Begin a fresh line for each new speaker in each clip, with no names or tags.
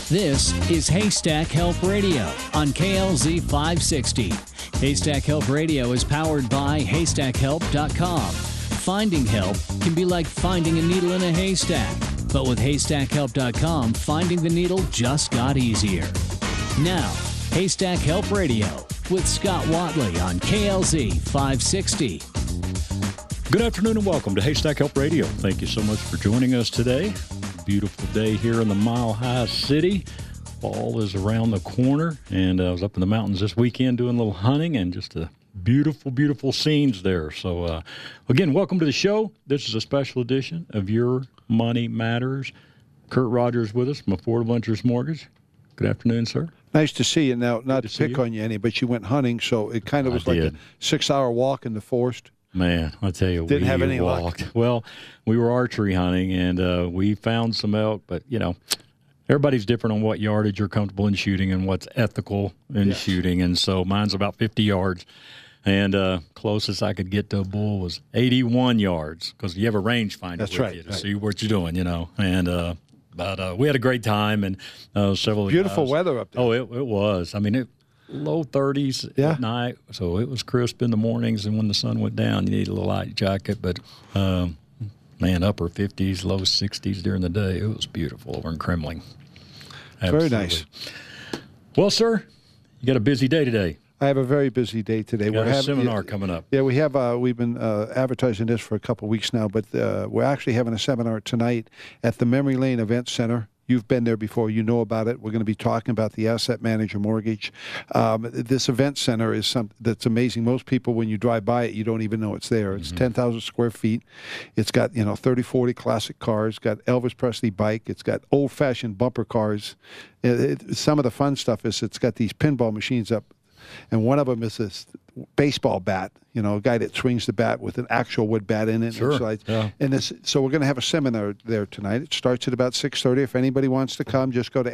This is Haystack Help Radio on KLZ 560. Haystack Help Radio is powered by HaystackHelp.com. Finding help can be like finding a needle in a haystack, but with HaystackHelp.com, finding the needle just got easier. Now, Haystack Help Radio with Scott Watley on KLZ 560.
Good afternoon and welcome to Haystack Help Radio. Thank you so much for joining us today. Beautiful day here in the Mile High City. Fall is around the corner, and I was up in the mountains this weekend doing a little hunting, and just a beautiful, beautiful scenes there. So, again, welcome to the show. This is a special edition of Your Money Matters. Kurt Rogers with us from Affordable Interest Mortgage. Good afternoon, sir.
Nice to see you. Now, not to pick on you any, but you went hunting, so it kind of was like a 6-hour walk in the forest.
Man, I tell you,
didn't have any
walked.
luck.
Well, we were archery hunting, and we found some elk, but, you know, everybody's different on what yardage you're comfortable in shooting and what's ethical in shooting, and so mine's about 50 yards, and closest I could get to a bull was 81 yards, because you have a rangefinder with you to see what you're doing, you know, and but we had a great time, and several
beautiful weather up there.
Oh, it was. I mean, low 30s at night, so it was crisp in the mornings, and when the sun went down, you need a little light jacket, but man, upper 50s, low 60s during the day. It was beautiful over in Kremling. Absolutely.
Very nice.
Well, sir, you got a busy day today.
I have a very busy day today.
We're having a seminar coming up.
Yeah, we have. We've been advertising this for a couple of weeks now, but we're actually having a seminar tonight at the Memory Lane Event Center. You've been there before. You know about it. We're going to be talking about the Asset Manager Mortgage. This event center is something that's amazing. Most people, when you drive by it, you don't even know it's there. It's 10,000 square feet. It's got 30, 40 classic cars. It's got Elvis Presley bike. It's got old-fashioned bumper cars. Some of the fun stuff is it's got these pinball machines up, and one of them is this baseball bat, a guy that swings the bat with an actual wood bat in it.
Sure.
And so we're going to have a seminar there tonight. It starts at about 6:30. If anybody wants to come, just go to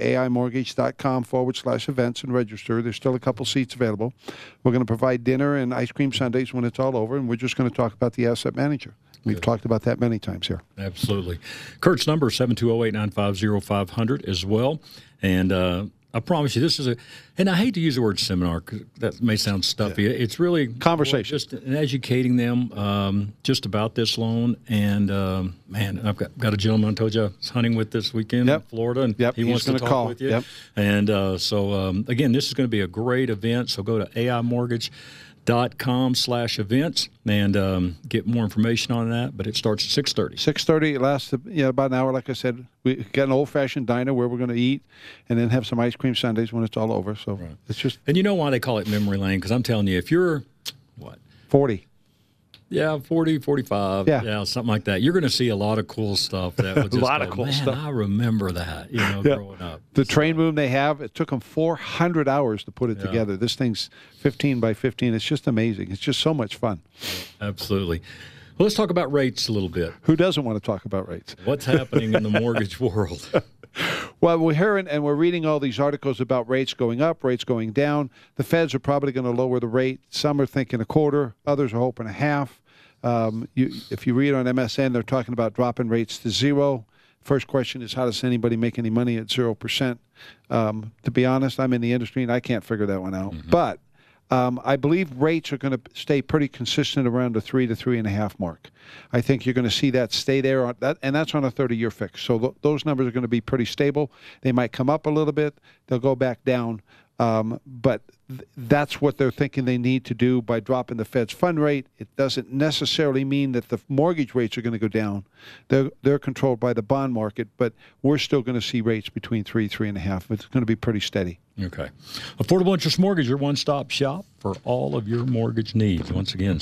aimortgage.com/events and register. There's still a couple seats available. We're going to provide dinner and ice cream sundaes when it's all over, and we're just going to talk about the asset manager. We've talked about that many times here.
Absolutely. Kurt's number is 720-895-0500 as well. And I promise you, this is and I hate to use the word seminar because that may sound stuffy. Yeah. It's really
conversation,
just educating them just about this loan. And man, I've got a gentleman I told you I was hunting with this weekend in Florida, and he wants to talk with you. And so again, this is going to be a great event. So go to aimortgage.com/events and get more information on that. But it starts at 6:30.
6:30. It lasts about an hour. Like I said, we got an old-fashioned diner where we're going to eat, and then have some ice cream sundaes when it's all over. So it's just.
And you know why they call it memory lane? Because I'm telling you, if you're
40.
Yeah, 40, 45, something like that. You're going to see a lot of cool stuff. That would just
of cool stuff.
I remember that, growing up.
The train room they have, it took them 400 hours to put it together. This thing's 15 by 15. It's just amazing. It's just so much fun.
Absolutely. Well, let's talk about rates a little bit.
Who doesn't want to talk about rates?
What's happening in the mortgage world?
Well, we're hearing and we're reading all these articles about rates going up, rates going down. The feds are probably going to lower the rate. Some are thinking a quarter. Others are hoping a half. If you read on MSN, they're talking about dropping rates to zero. First question is, how does anybody make any money at 0%? To be honest, I'm in the industry, and I can't figure that one out. But I believe rates are going to stay pretty consistent around the 3 to 3.5 mark. I think you're going to see that stay there, and that's on a 30-year fix. So those numbers are going to be pretty stable. They might come up a little bit. They'll go back down. But that's what they're thinking they need to do by dropping the Fed's fund rate. It doesn't necessarily mean that the mortgage rates are going to go down. They're controlled by the bond market, but we're still going to see rates between 3.5. It's going to be pretty steady.
Okay. Affordable Interest Mortgage, your one-stop shop for all of your mortgage needs. Once again,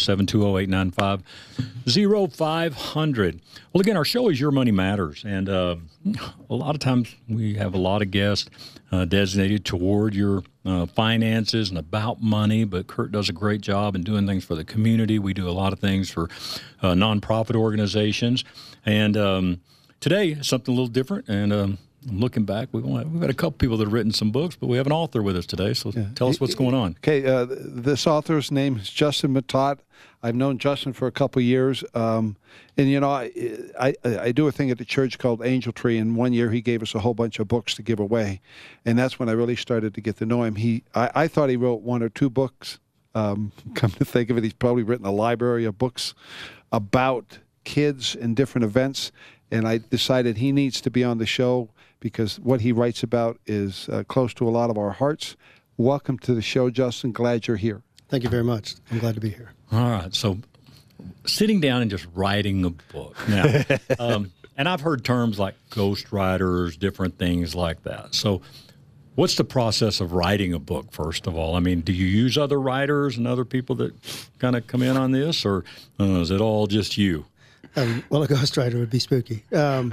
720-895-0500. Well, again, our show is Your Money Matters, and a lot of times we have a lot of guests designated toward your finances and about money, but Kurt does a great job in doing things for the community. We do a lot of things for nonprofit organizations, and today something a little different, and I'm looking back, we've got a couple people that have written some books, but we have an author with us today, so tell us what's going on.
Okay, this author's name is Justin Matot. I've known Justin for a couple of years, and you know, I do a thing at the church called Angel Tree, and one year he gave us a whole bunch of books to give away, and that's when I really started to get to know him. I thought he wrote 1 or 2 books. Come to think of it, he's probably written a library of books about kids and different events, and I decided he needs to be on the show because what he writes about is close to a lot of our hearts. Welcome to the show, Justin. Glad you're here.
Thank you very much. I'm glad to be here.
All right. So sitting down and just writing a book. Now, and I've heard terms like ghostwriters, different things like that. So what's the process of writing a book, first of all? I mean, do you use other writers and other people that kind of come in on this, or is it all just you?
Well, a ghostwriter would be spooky.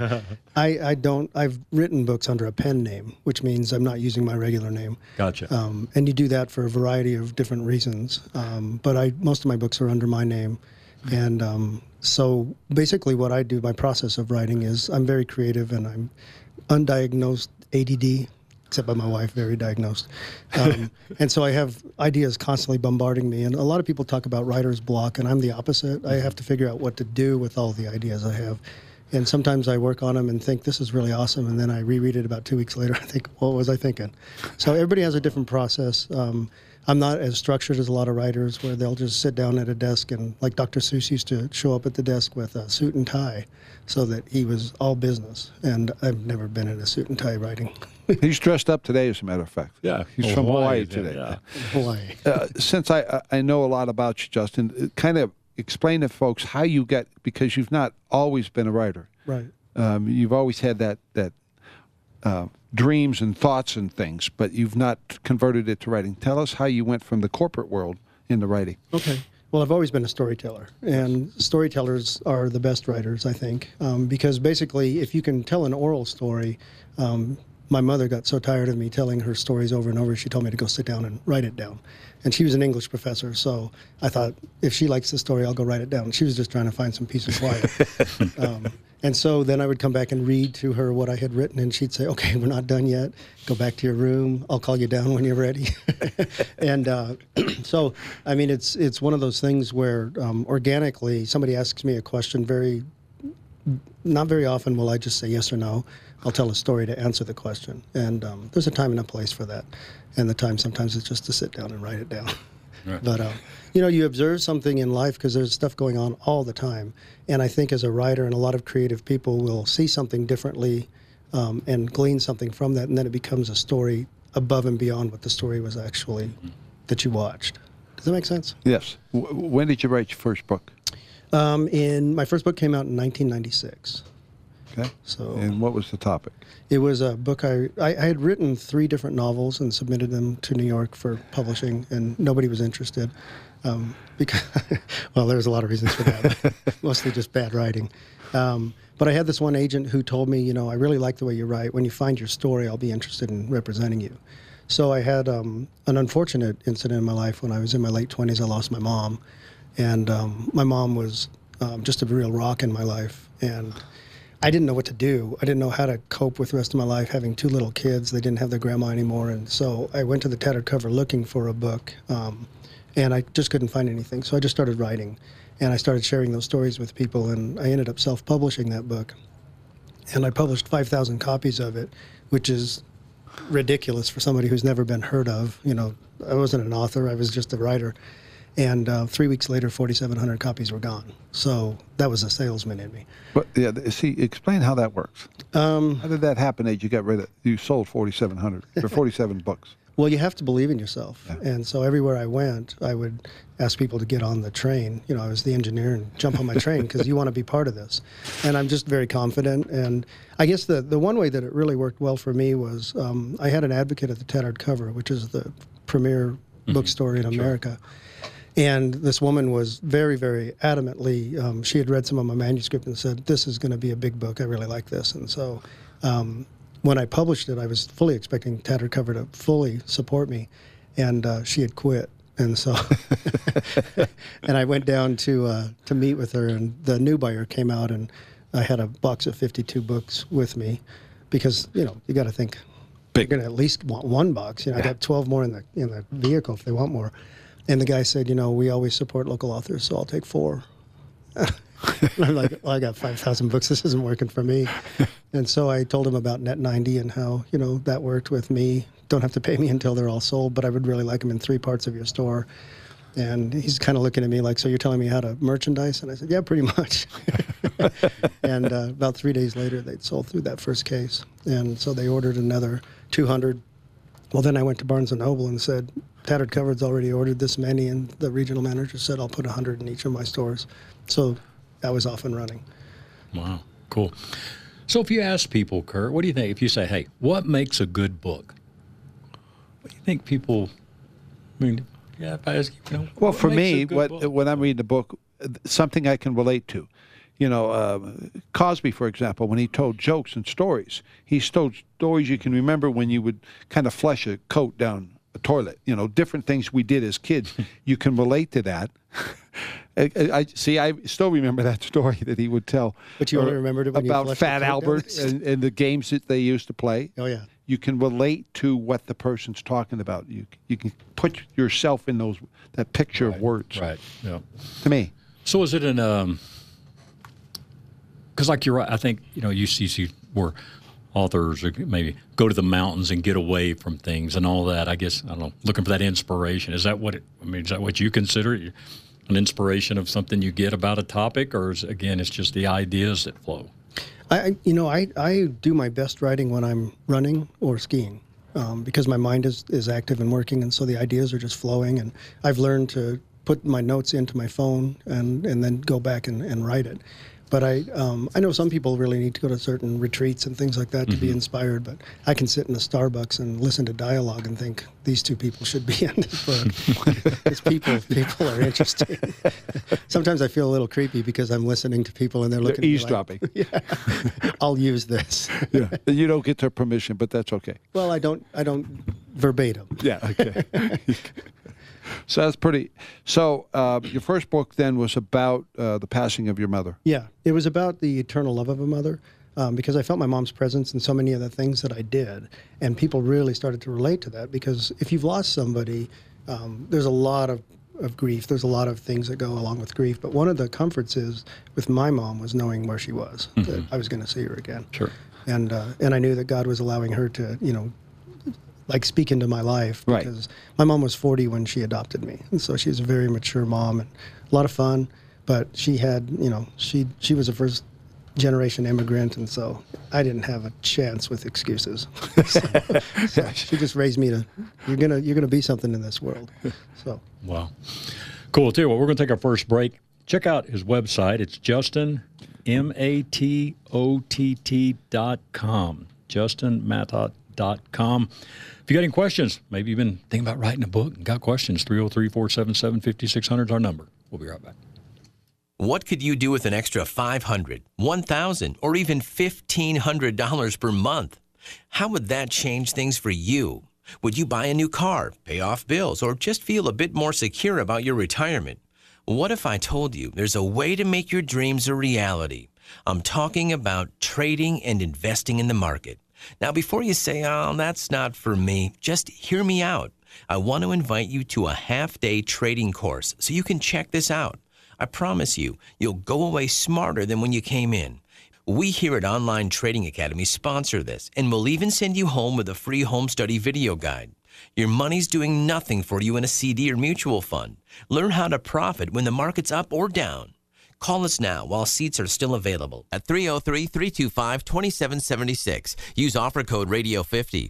I don't. I've written books under a pen name, which means I'm not using my regular name.
Gotcha.
And you do that for a variety of different reasons. But most of my books are under my name, and so basically, what I do, my process of writing is I'm very creative, and I'm undiagnosed ADD. Except by my wife, very diagnosed. And so I have ideas constantly bombarding me. And a lot of people talk about writer's block, and I'm the opposite. I have to figure out what to do with all the ideas I have. And sometimes I work on them and think, this is really awesome. And then I reread it about 2 weeks later. I think, what was I thinking? So everybody has a different process. I'm not as structured as a lot of writers where they'll just sit down at a desk and, like Dr. Seuss used to show up at the desk with a suit and tie so that he was all business. And I've never been in a suit and tie writing.
He's dressed up today, as a matter of fact.
Yeah.
He's from Hawaii today.
Yeah.
Hawaii.
Since I know a lot about you, Justin, kind of explain to folks how you get, because you've not always been a writer.
Right.
You've always had that dreams and thoughts and things, but you've not converted it to writing. Tell us how you went from the corporate world into writing.
Okay. Well, I've always been a storyteller, and storytellers are the best writers, I think, because basically if you can tell an oral story, my mother got so tired of me telling her stories over and over, she told me to go sit down and write it down. And she was an English professor, so I thought, if she likes the story, I'll go write it down. She was just trying to find some peace and quiet. And so then I would come back and read to her what I had written, and she'd say, okay, we're not done yet. Go back to your room. I'll call you down when you're ready. And so, I mean, it's one of those things where organically somebody asks me a question, not very often will I just say yes or no. I'll tell a story to answer the question. And there's a time and a place for that. And the time sometimes is just to sit down and write it down.
Right.
But, you know, you observe something in life because there's stuff going on all the time. And I think as a writer, and a lot of creative people will see something differently and glean something from that. And then it becomes a story above and beyond what the story was actually that you watched. Does that make sense?
Yes. When did you write your first book?
My first book came out in 1996.
Okay.
So,
and what was the topic?
It was a book I had written 3 different novels and submitted them to New York for publishing, and nobody was interested. Because, well, there's a lot of reasons for that, mostly just bad writing. But I had this one agent who told me, you know, I really like the way you write. When you find your story, I'll be interested in representing you. So I had an unfortunate incident in my life when I was in my late 20s. I lost my mom, and my mom was just a real rock in my life. And I didn't know what to do. I didn't know how to cope with the rest of my life, having 2 little kids. They didn't have their grandma anymore. And so I went to the Tattered Cover looking for a book, and I just couldn't find anything. So I just started writing, and I started sharing those stories with people, and I ended up self-publishing that book. And I published 5,000 copies of it, which is ridiculous for somebody who's never been heard of. You know, I wasn't an author. I was just a writer. And 3 weeks later, 4,700 copies were gone. So that was a salesman in me.
But yeah, see, explain how that works. How did that happen that you sold 4,700 or 47 books?
Well, you have to believe in yourself.
Yeah.
And so everywhere I went, I would ask people to get on the train. You know, I was the engineer and jump on my train because you want to be part of this. And I'm just very confident. And I guess the one way that it really worked well for me was I had an advocate at the Tattered Cover, which is the premier bookstore in America. And this woman was very, very adamantly, she had read some of my manuscript and said, this is going to be a big book. I really like this. And so when I published it, I was fully expecting Tattered Cover to fully support me. And she had quit. And so, and I went down to meet with her, and the new buyer came out, and I had a box of 52 books with me because, you know, you got to think, you're going to at least want one box. You know, I got 12 more in the vehicle if they want more. And the guy said, we always support local authors, so I'll take 4. And I'm like, well, I got 5,000 books. This isn't working for me. And so I told him about Net90 and how, that worked with me. Don't have to pay me until they're all sold, but I would really like them in 3 parts of your store. And he's kind of looking at me like, so you're telling me how to merchandise? And I said, yeah, pretty much. And about 3 days later, they'd sold through that first case. And so they ordered another 200. Well, then I went to Barnes & Noble and said, Tattered Cupboard's already ordered this many. And the regional manager said, I'll put 100 in each of my stores. So that was off and running.
Wow, cool. So if you ask people, Kurt, what do you think? If you say, hey, what makes a good book? What do you think people, yeah, if I ask you,
well, for me, when I'm reading a book, something I can relate to. Cosby, for example, when he told jokes and stories, he told stories you can remember when you would kind of flush a coat down a toilet. Different things we did as kids. You can relate to that. I still remember that story that he would tell.
But you only remembered it when
about Fat Albert and the games that they used to play.
Oh, yeah.
You can relate to what the person's talking about. You can put yourself in that picture of words.
Right. Yeah.
To me.
So is it because like you're right, I think you see where authors maybe go to the mountains and get away from things and all that. I guess I don't know, looking for that inspiration. Is that what is that what you consider an inspiration of something you get about a topic, or it's just the ideas that flow?
I do my best writing when I'm running or skiing because my mind is active and working, and so the ideas are just flowing. And I've learned to put my notes into my phone and then go back and write it. But I know some people really need to go to certain retreats and things like that to be inspired. But I can sit in a Starbucks and listen to dialogue and think these 2 people should be in this book. Because people are interesting. Sometimes I feel a little creepy because I'm listening to people and they're looking at me
eavesdropping.
Like, yeah, I'll use this.
Yeah. You don't get their permission, but that's okay.
Well, I don't verbatim.
Yeah. Okay. So that's pretty. So your first book then was about the passing of your mother.
Yeah, it was about the eternal love of a mother because I felt my mom's presence in so many of the things that I did, and people really started to relate to that because if you've lost somebody, there's a lot of grief. There's a lot of things that go along with grief, but one of the comforts is with my mom was knowing where she was, that I was going to see her again.
Sure.
And I knew that God was allowing her to, speak into my life because my mom was 40 when she adopted me. And so she was a very mature mom and a lot of fun, but she had, she was a first generation immigrant. And so I didn't have a chance with excuses. so she just raised me to, you're going to be something in this world. So.
Wow. Cool. Tell you what, we're going to take our first break. Check out his website. It's Justin, MATOTT.com. JustinMatot.com. If you got any questions, maybe you've been thinking about writing a book and got questions, 303-477-5600 is our number. We'll be right back.
What could you do with an extra $500, $1,000, or even $1,500 per month? How would that change things for you? Would you buy a new car, pay off bills, or just feel a bit more secure about your retirement? What if I told you there's a way to make your dreams a reality? I'm talking about trading and investing in the market. Now, before you say, oh, that's not for me, just hear me out. I want to invite you to a half-day trading course so you can check this out. I promise you, you'll go away smarter than when you came in. We here at Online Trading Academy sponsor this, and we'll even send you home with a free home study video guide. Your money's doing nothing for you in a CD or mutual fund. Learn how to profit when the market's up or down. Call us now while seats are still available at 303-325-2776. Use offer code Radio50.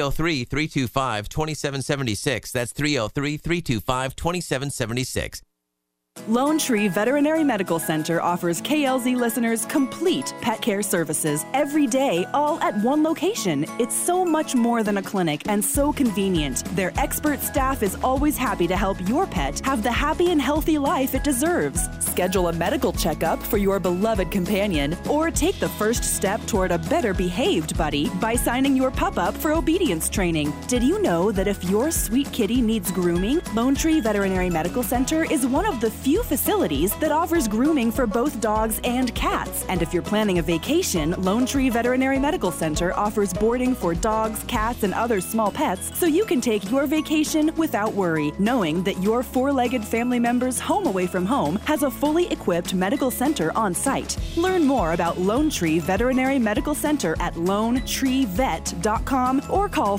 303-325-2776. That's 303-325-2776.
Lone Tree Veterinary Medical Center offers KLZ listeners complete pet care services every day, all at one location. It's so much more than a clinic and so convenient. Their expert staff is always happy to help your pet have the happy and healthy life it deserves. Schedule a medical checkup for your beloved companion or take the first step toward a better behaved buddy by signing your pup up for obedience training. Did you know that if your sweet kitty needs grooming, Lone Tree Veterinary Medical Center is one of the few facilities that offers grooming for both dogs and cats. And if you're planning a vacation, Lone Tree Veterinary Medical Center offers boarding for dogs, cats, and other small pets so you can take your vacation without worry, knowing that your four-legged family member's home away from home has a fully equipped medical center on site. Learn more about Lone Tree Veterinary Medical Center at LoneTreeVet.com or call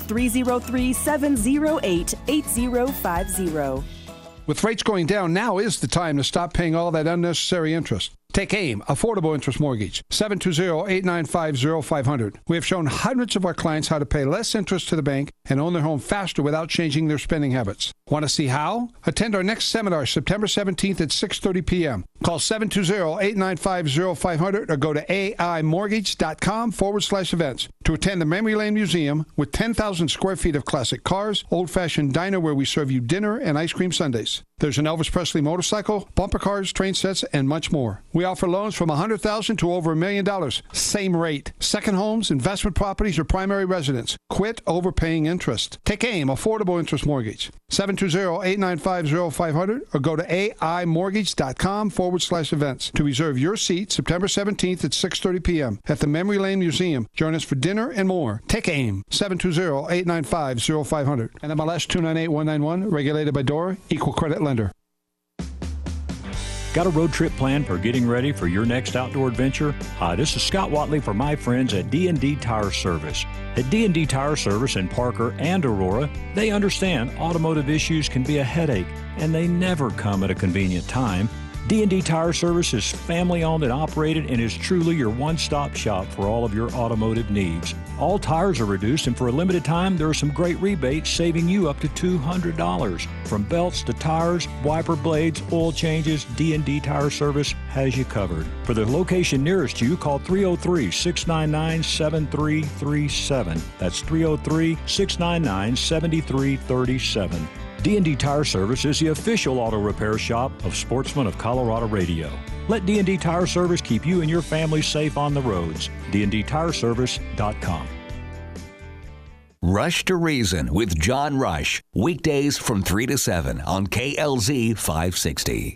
303-708-8050.
With rates going down, now is the time to stop paying all that unnecessary interest. Take AIM, Affordable Interest Mortgage, 720-895-0500. We have shown hundreds of our clients how to pay less interest to the bank and own their home faster without changing their spending habits. Want to see how? Attend our next seminar September 17th at 6:30 p.m. Call 720-895-0500 or go to aimortgage.com/events to attend the Memory Lane Museum with 10,000 square feet of classic cars, old-fashioned diner where we serve you dinner and ice cream sundaes. There's an Elvis Presley motorcycle, bumper cars, train sets, and much more. We offer loans from $100,000 to over $1 million. Same rate. Second homes, investment properties, or primary residence. Quit overpaying interest. Take AIM, Affordable Interest Mortgage, 720-895-0500 or go to aimortgage.com/events to reserve your seat September 17th at 6:30 p.m. at the Memory Lane Museum. Join us for dinner and more. Take AIM, 720-895-0500 and MLS 298191, regulated by DORA, equal credit lender.
Got a road trip planned for getting ready for your next outdoor adventure? Hi, this is Scott Watley for my friends at D&D Tire Service. At D&D Tire Service in Parker and Aurora, they understand automotive issues can be a headache, and they never come at a convenient time. D&D Tire Service is family-owned and operated and is truly your one-stop shop for all of your automotive needs. All tires are reduced, and for a limited time, there are some great rebates saving you up to $200. From belts to tires, wiper blades, oil changes, D&D Tire Service has you covered. For the location nearest you, call 303-699-7337. That's 303-699-7337. D&D Tire Service is the official auto repair shop of Sportsman of Colorado Radio. Let D&D Tire Service keep you and your family safe on the roads. DNDTireService.com.
Rush to Reason with John Rush. Weekdays from 3 to 7 on KLZ 560.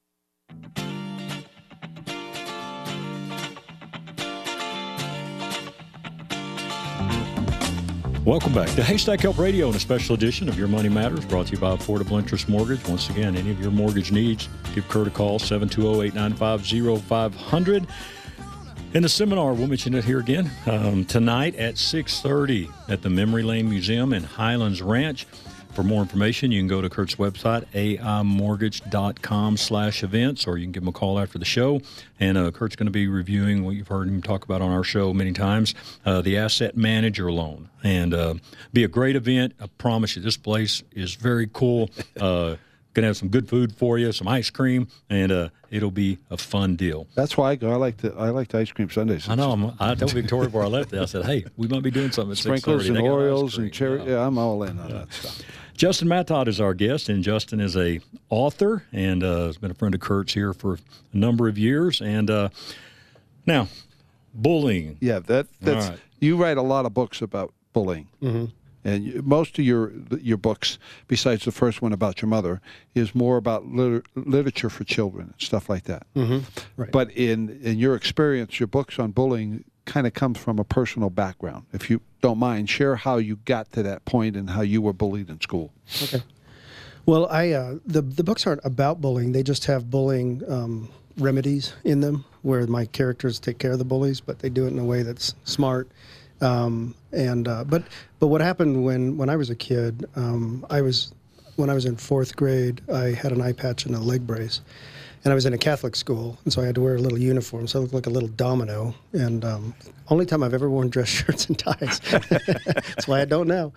Welcome back to Haystack Help Radio and a special edition of Your Money Matters, brought to you by Affordable Interest Mortgage. Once again, any of your mortgage needs, give Kurt a call, 720-895-0500. In the seminar, we'll mention it here again, tonight at 6:30 at the Memory Lane Museum in Highlands Ranch. For more information, you can go to Kurt's website, aimortgage.com/events, or you can give him a call after the show. And Kurt's going to be reviewing what you've heard him talk about on our show many times, the asset manager loan. And be a great event. I promise you, this place is very cool. Going to have some good food for you, some ice cream, and it'll be a fun deal.
That's why I go. I like the ice cream sundaes.
I know. I told Victoria before I left there, I said, hey, we might be doing something at 6:30.
Sprinkles and Oreos and cherry. Yeah, I'm all in on that stuff.
Justin Matot is our guest, and Justin is a author and has been a friend of Kurt's here for a number of years. And now, bullying.
Yeah, that's right. You write a lot of books about bullying. Mm-hmm. And most of your books, besides the first one about your mother, is more about literature for children and stuff like that.
Mm-hmm. Right.
But in your experience, your books on bullying kind of comes from a personal background. If you don't mind, share how you got to that point and how you were bullied in school.
Okay. Well, the books aren't about bullying. They just have bullying remedies in them, where my characters take care of the bullies, but they do it in a way that's smart. But what happened when I was a kid, when I was in fourth grade, I had an eye patch and a leg brace, and I was in a Catholic school, and so I had to wear a little uniform, so I looked like a little domino. And only time I've ever worn dress shirts and ties. That's why I don't now.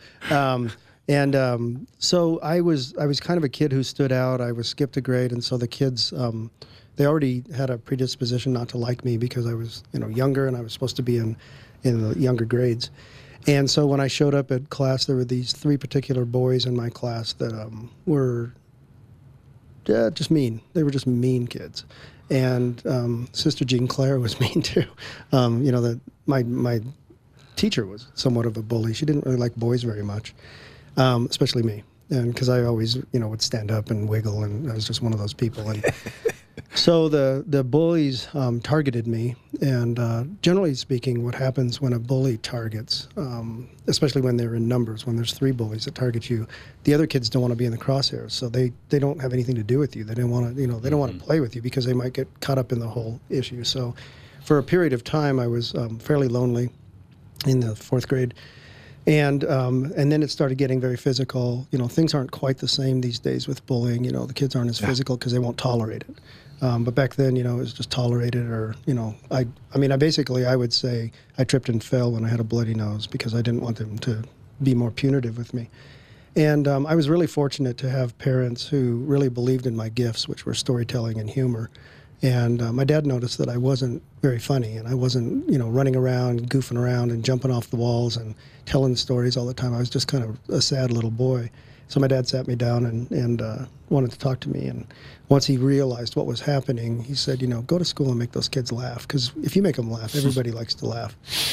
So I was kind of a kid who stood out. I was skipped a grade, and so the kids, they already had a predisposition not to like me because I was younger and I was supposed to be in the younger grades. And so when I showed up at class, there were these three particular boys in my class that were just mean. They were just mean kids. And Sister Jean Claire was mean too. My teacher was somewhat of a bully. She didn't really like boys very much, especially me. and because I always, would stand up and wiggle, and I was just one of those people. And so the bullies targeted me, and generally speaking, what happens when a bully targets, especially when they're in numbers, when there's 3 bullies that target you, the other kids don't want to be in the crosshairs, so they don't have anything to do with you. They don't want to, they don't want to play with you because they might get caught up in the whole issue. So for a period of time, I was fairly lonely in the 4th grade. And then it started getting very physical. Things aren't quite the same these days with bullying. The kids aren't as physical because they won't tolerate it. But back then, it was just tolerated, or, I would say I tripped and fell when I had a bloody nose because I didn't want them to be more punitive with me. And I was really fortunate to have parents who really believed in my gifts, which were storytelling and humor. And my dad noticed that I wasn't very funny, and I wasn't, running around, goofing around, and jumping off the walls and telling stories all the time. I was just kind of a sad little boy. So my dad sat me down and wanted to talk to me. And once he realized what was happening, he said, go to school and make those kids laugh, because if you make them laugh, everybody likes to laugh.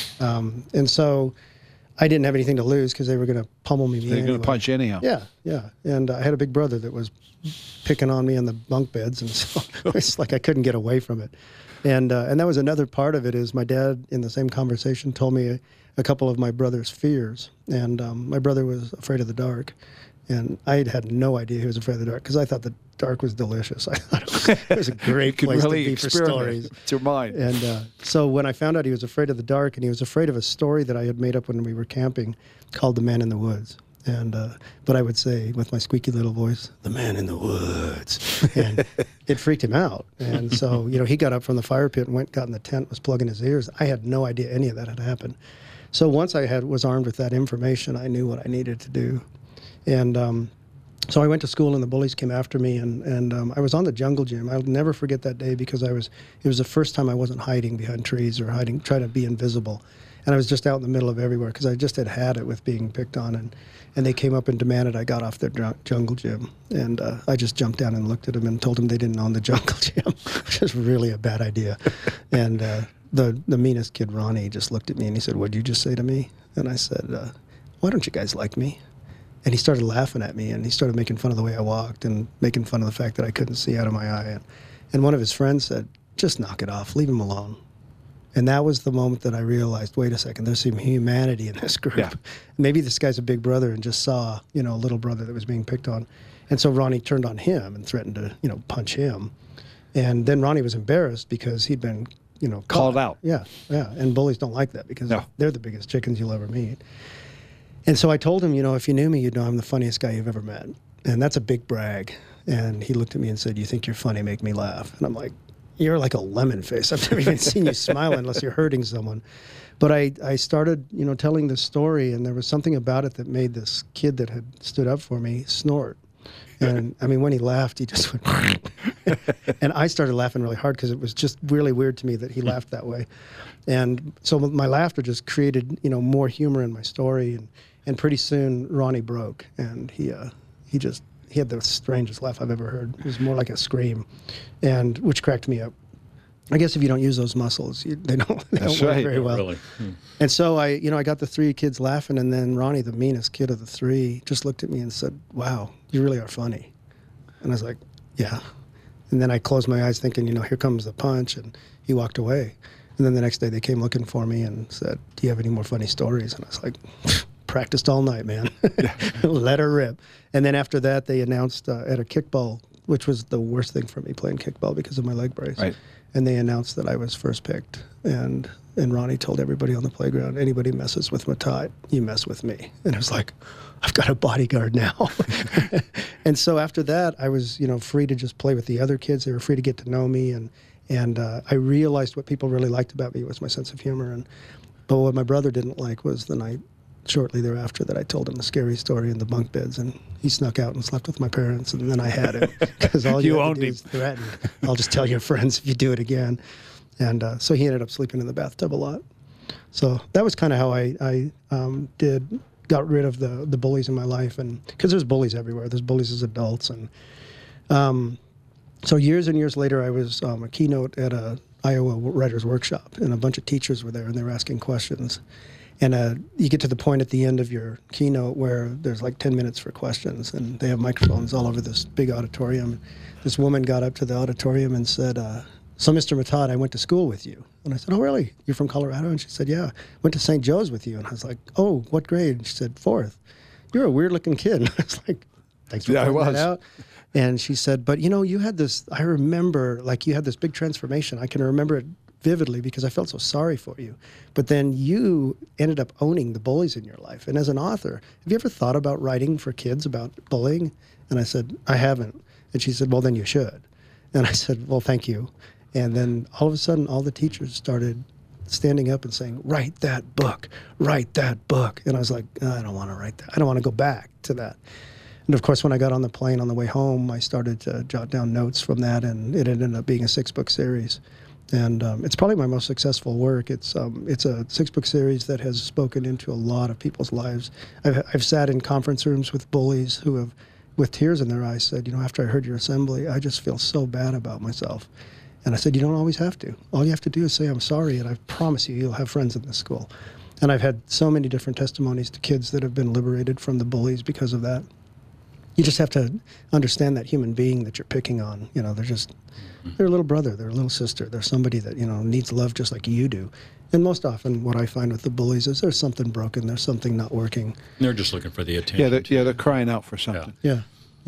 And so I didn't have anything to lose because they were going to pummel me.
They're going to punch you anyhow.
Yeah. And I had a big brother that was picking on me on the bunk beds, and so it's like I couldn't get away from it. And that was another part of it, is my dad in the same conversation told me a couple of my brother's fears. And my brother was afraid of the dark, and I had no idea he was afraid of the dark because I thought the dark was delicious. I thought it was a great place
really
to be for stories.
It's your mind.
And so when I found out he was afraid of the dark, and he was afraid of a story that I had made up when we were camping called The Man in the Woods. And but I would say with my squeaky little voice, "The Man in the Woods," and it freaked him out. And so he got up from the fire pit and got in the tent, was plugging his ears. I had no idea any of that had happened. So once I was armed with that information, I knew what I needed to do. And so I went to school, and the bullies came after me, and I was on the jungle gym. I'll never forget that day because it was the first time I wasn't hiding behind trees or trying to be invisible. And I was just out in the middle of everywhere because I just had it with being picked on. And they came up and demanded I got off their jungle gym. And I just jumped down and looked at them and told them they didn't own the jungle gym, which is really a bad idea. And the meanest kid, Ronnie, just looked at me and he said, "What'd you just say to me?" And I said, "Why don't you guys like me?" And he started laughing at me, and he started making fun of the way I walked and making fun of the fact that I couldn't see out of my eye. And one of his friends said, "Just knock it off. Leave him alone." And that was the moment that I realized, wait a second, there's some humanity in this group. Yeah. Maybe this guy's a big brother and just saw, a little brother that was being picked on. And so Ronnie turned on him and threatened to, punch him. And then Ronnie was embarrassed because he'd been,
called out.
Yeah. And bullies don't like that because they're the biggest chickens you'll ever meet. And so I told him, if you knew me, you'd know I'm the funniest guy you've ever met. And that's a big brag. And he looked at me and said, "You think you're funny, make me laugh." And I'm like, "You're like a lemon face. I've never even seen you smile unless you're hurting someone." But I started, telling this story, and there was something about it that made this kid that had stood up for me snort. And I mean, when he laughed, he just went, and I started laughing really hard because it was just really weird to me that he laughed that way. And so my laughter just created, more humor in my story. And pretty soon Ronnie broke, and he had the strangest laugh I've ever heard. It was more like a scream, and which cracked me up. I guess if you don't use those muscles, they don't work very well. Really. And so I got the 3 kids laughing, and then Ronnie, the meanest kid of the 3, just looked at me and said, "Wow, you really are funny." And I was like, "Yeah." And then I closed my eyes thinking, here comes the punch, and he walked away. And then the next day they came looking for me and said, "Do you have any more funny stories?" And I was like, "Practiced all night, man." Let her rip. And then after that, they announced at a kickball, which was the worst thing for me, playing kickball because of my leg brace. Right. And they announced that I was first picked. And Ronnie told everybody on the playground, "Anybody messes with Matat, you mess with me." And I was like, I've got a bodyguard now. And so after that, I was, free to just play with the other kids. They were free to get to know me. And I realized what people really liked about me was my sense of humor. But what my brother didn't like was the night shortly thereafter that I told him the scary story in the bunk beds, and he snuck out and slept with my parents, and then I had him because all you had to do is threaten. "I'll just tell your friends if you do it again." And so he ended up sleeping in the bathtub a lot. So that was kind of how I got rid of the bullies in my life, and because there's bullies everywhere. There's bullies as adults, and so years and years later, I was a keynote at a Iowa Writers Workshop, and a bunch of teachers were there, and they were asking questions. And you get to the point at the end of your keynote where there's like 10 minutes for questions, and they have microphones all over this big auditorium. This woman got up to the auditorium and said, so Mr. Matad, I went to school with you. And I said, oh, really? You're from Colorado? And she said, yeah. Went to St. Joe's with you. And I was like, oh, what grade? And she said, 4th. You're a weird-looking kid. And I was like, thanks for pointing that out. And she said, but, you had this, I remember, like, you had this big transformation. I can remember it vividly because I felt so sorry for you. But then you ended up owning the bullies in your life. And as an author, have you ever thought about writing for kids about bullying? And I said, I haven't. And she said, well, then you should. And I said, well, thank you. And then all of a sudden, all the teachers started standing up and saying, write that book, write that book. And I was like, I don't want to write that. I don't want to go back to that. And of course, when I got on the plane on the way home, I started to jot down notes from that, and it ended up being a 6-book series. And it's probably my most successful work. It's a 6-book series that has spoken into a lot of people's lives. I've sat in conference rooms with bullies who have, with tears in their eyes, said, after I heard your assembly, I just feel so bad about myself. And I said, you don't always have to. All you have to do is say, I'm sorry, and I promise you, you'll have friends in this school. And I've had so many different testimonies to kids that have been liberated from the bullies because of that. You just have to understand that human being that you're picking on. They're a little brother, they're a little sister, they're somebody that, needs love just like you do. And most often what I find with the bullies is there's something broken, there's something not working.
They're just looking for the attention.
They're crying out for something.
Yeah.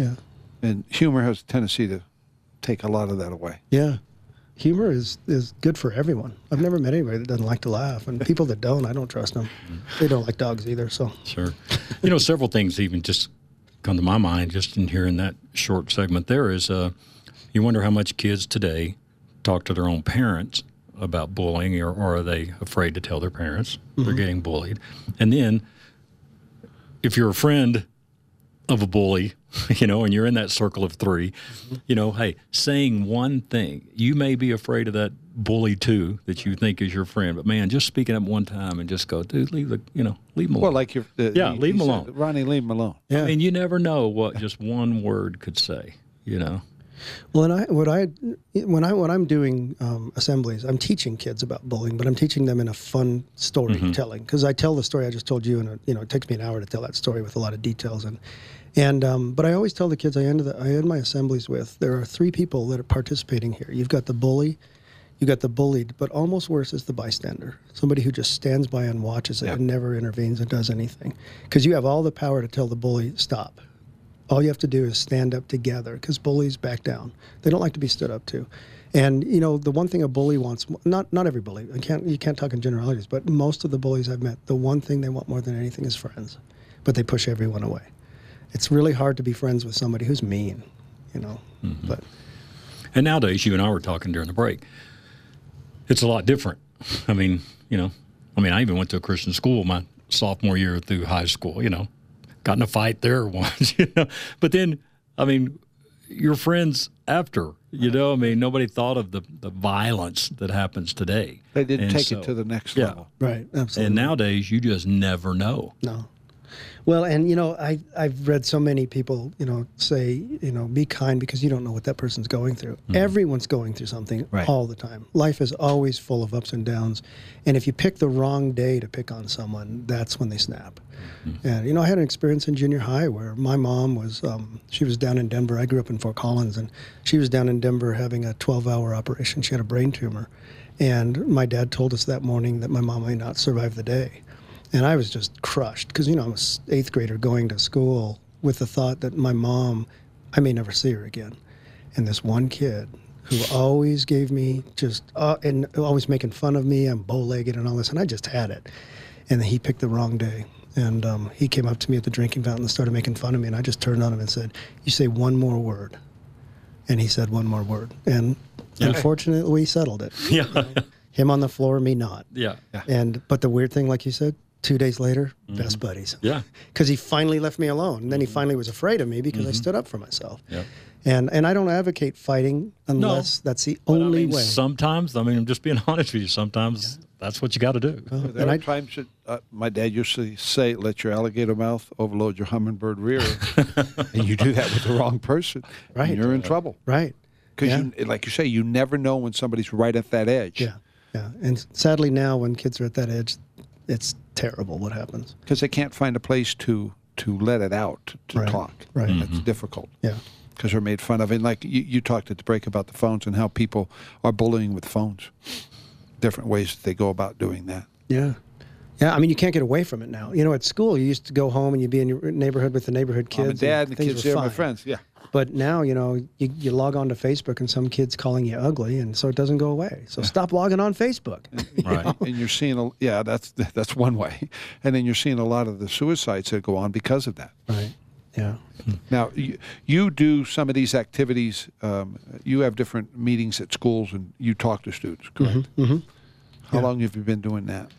And humor has a tendency to take a lot of that away.
Yeah. Humor is good for everyone. I've never met anybody that doesn't like to laugh. And people that don't, I don't trust them. They don't like dogs either, so.
Sure. Several things even just come to my mind just in hearing that short segment there is you wonder how much kids today talk to their own parents about bullying, or are they afraid to tell their parents they're getting bullied? And then if you're a friend of a bully, and you're in that circle of 3, hey, saying one thing, you may be afraid of that bully too that you think is your friend, but man, just speaking up one time and just go, dude, leave him alone.
Well, like
leave him alone.
Ronnie, leave him alone.
Yeah. I mean, you never know what just one word could say,
Well, when I'm doing assemblies, I'm teaching kids about bullying, but I'm teaching them in a fun storytelling, because I tell the story I just told you, and it takes me an hour to tell that story with a lot of details. But I always tell the kids I end my assemblies with, there are 3 people that are participating here. You've got the bully, you got the bullied, but almost worse is the bystander, somebody who just stands by and watches it and never intervenes and does anything, because you have all the power to tell the bully stop. All you have to do is stand up together, because bullies back down. They don't like to be stood up to. And, the one thing a bully wants, not every bully, you can't talk in generalities, but most of the bullies I've met, the one thing they want more than anything is friends. But they push everyone away. It's really hard to be friends with somebody who's mean, But
And nowadays, you and I were talking during the break, it's a lot different. I mean, I even went to a Christian school my sophomore year through high school, got in a fight there once, But then, your friends after, nobody thought of the violence that happens today.
They didn't take it to the next level.
Right, absolutely.
And nowadays, you just never know.
No. Well, and, I've read so many people, say, be kind because you don't know what that person's going through. Everyone's going through something all the time. Life is always full of ups and downs. And if you pick the wrong day to pick on someone, that's when they snap. And, I had an experience in junior high where my mom was, she was down in Denver. I grew up in Fort Collins, and she was down in Denver having a 12-hour operation. She had a brain tumor. And my dad told us that morning that my mom may not survive the day. And I was just crushed because, I'm an 8th grader going to school with the thought that my mom, I may never see her again. And this one kid who always gave me and always making fun of me, I'm bow-legged and all this, and I just had it. And he picked the wrong day. And he came up to me at the drinking fountain and started making fun of me, and I just turned on him and said, you say one more word. And he said one more word. And unfortunately, we settled it.
Yeah.
Him on the floor, me not.
Yeah.
But the weird thing, like you said, 2 days later, best buddies.
Yeah.
Because he finally left me alone. And then he finally was afraid of me because I stood up for myself.
Yeah.
And I don't advocate fighting unless that's the only way.
Sometimes, I'm just being honest with you, sometimes that's what you got to do.
There are times that my dad used to say, let your alligator mouth overload your hummingbird rear. And you do that with the wrong person.
Right.
And you're in trouble.
Right.
Because, like you say, you never know when somebody's right at that edge.
Yeah. And sadly now when kids are at that edge, it's terrible what happens.
Because they can't find a place to let it out, to talk.
Right.
It's difficult.
Yeah.
Because they're made fun of. And like you talked at the break about the phones and how people are bullying with phones. Different ways that they go about doing that.
Yeah. Yeah, I mean, you can't get away from it now. At school, you used to go home and you'd be in your neighborhood with the neighborhood kids.
Mom and Dad and the
things
kids
were
there, my
fine.
friends. Yeah.
But now, you log on to Facebook and some kid's calling you ugly, and so it doesn't go away. So stop logging on Facebook.
Right.
And you're seeing, that's one way. And then you're seeing a lot of the suicides that go on because of that.
Right. Yeah.
Now, you do some of these activities. You have different meetings at schools, and you talk to students, correct?
Mm-hmm.
How long have you been doing that?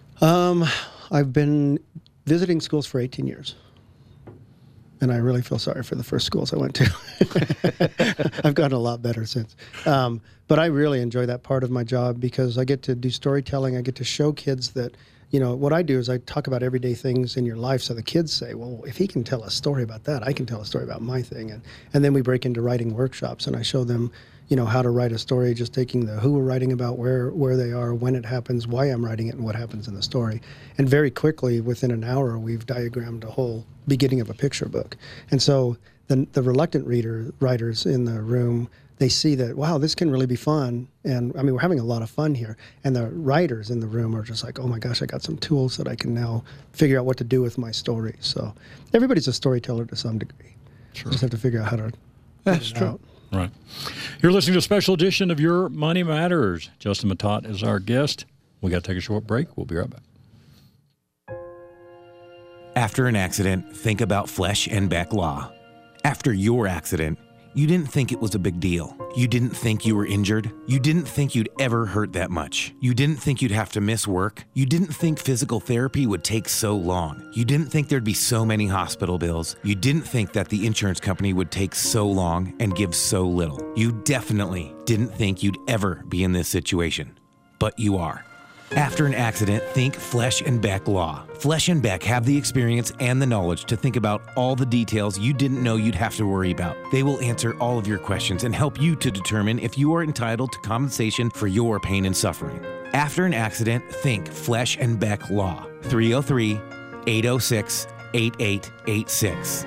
I've been visiting schools for 18 years. And I really feel sorry for the first schools I went to. I've gotten a lot better since. But I really enjoy that part of my job because I get to do storytelling. I get to show kids that, what I do is I talk about everyday things in your life. So the kids say, well, if he can tell a story about that, I can tell a story about my thing. And then we break into writing workshops and I show them, how to write a story, just taking who we're writing about, where they are, when it happens, why I'm writing it, and what happens in the story. And very quickly, within an hour, we've diagrammed a whole beginning of a picture book. And so the reluctant writers in the room, they see that, wow, this can really be fun. And I mean, we're having a lot of fun here. And the writers in the room are just like, oh my gosh, I got some tools that I can now figure out what to do with my story. So everybody's a storyteller to some degree. Sure. Just have to figure out how to
That's true.
out.
Right. You're listening to a special edition of Your Money Matters. Justin Matat is our guest. We got to take a short break. We'll be right back.
After an accident, think about Flesh and Beck Law. After your accident, you didn't think it was a big deal. You didn't think you were injured. You didn't think you'd ever hurt that much. You didn't think you'd have to miss work. You didn't think physical therapy would take so long. You didn't think there'd be so many hospital bills. You didn't think that the insurance company would take so long and give so little. You definitely didn't think you'd ever be in this situation. But you are. After an accident, think Flesh and Beck Law. Flesh and Beck have the experience and the knowledge to think about all the details you didn't know you'd have to worry about. They will answer all of your questions and help you to determine if you are entitled to compensation for your pain and suffering. After an accident, think Flesh and Beck Law. 303-806-8886.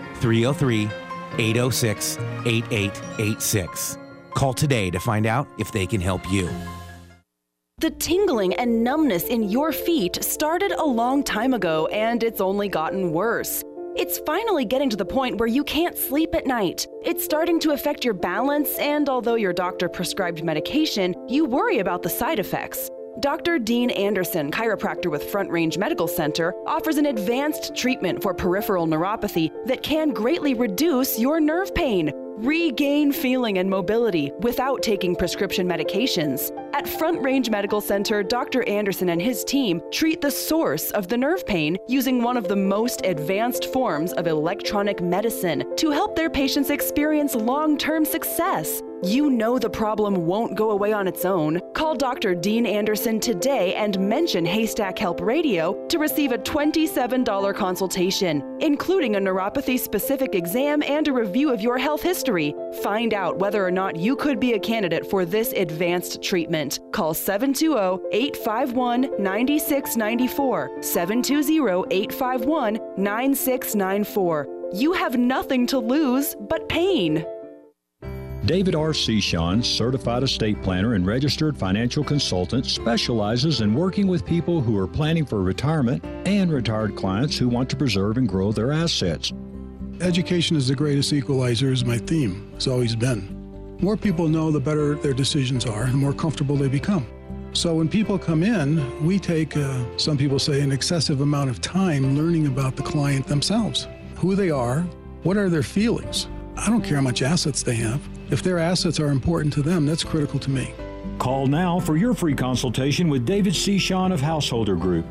303-806-8886. Call today to find out if they can help you.
The tingling and numbness in your feet started a long time ago, and it's only gotten worse. It's finally getting to the point where you can't sleep at night. It's starting to affect your balance, and although your doctor prescribed medication, you worry about the side effects. Dr. Dean Anderson, chiropractor with Front Range Medical Center, offers an advanced treatment for peripheral neuropathy that can greatly reduce your nerve pain. Regain feeling and mobility without taking prescription medications. At Front Range Medical Center, Dr. Anderson and his team treat the source of the nerve pain using one of the most advanced forms of electronic medicine to help their patients experience long-term success. You know the problem won't go away on its own. Call Dr. Dean Anderson today and mention Haystack Help Radio to receive a $27 consultation, including a neuropathy-specific exam and a review of your health history. Find out whether or not you could be a candidate for this advanced treatment. Call 720-851-9694, 720-851-9694. You have nothing to lose but pain.
David R. Sechon, certified estate planner and registered financial consultant, specializes in working with people who are planning for retirement and retired clients who want to preserve and grow their assets.
Education is the greatest equalizer is my theme. It's always been. The more people know, the better their decisions are, the more comfortable they become. So when people come in, we take, some people say, an excessive amount of time learning about the client themselves, who they are, what are their feelings. I don't care how much assets they have. If their assets are important to them, that's critical to me.
Call now for your free consultation with David Sechon of Householder Group,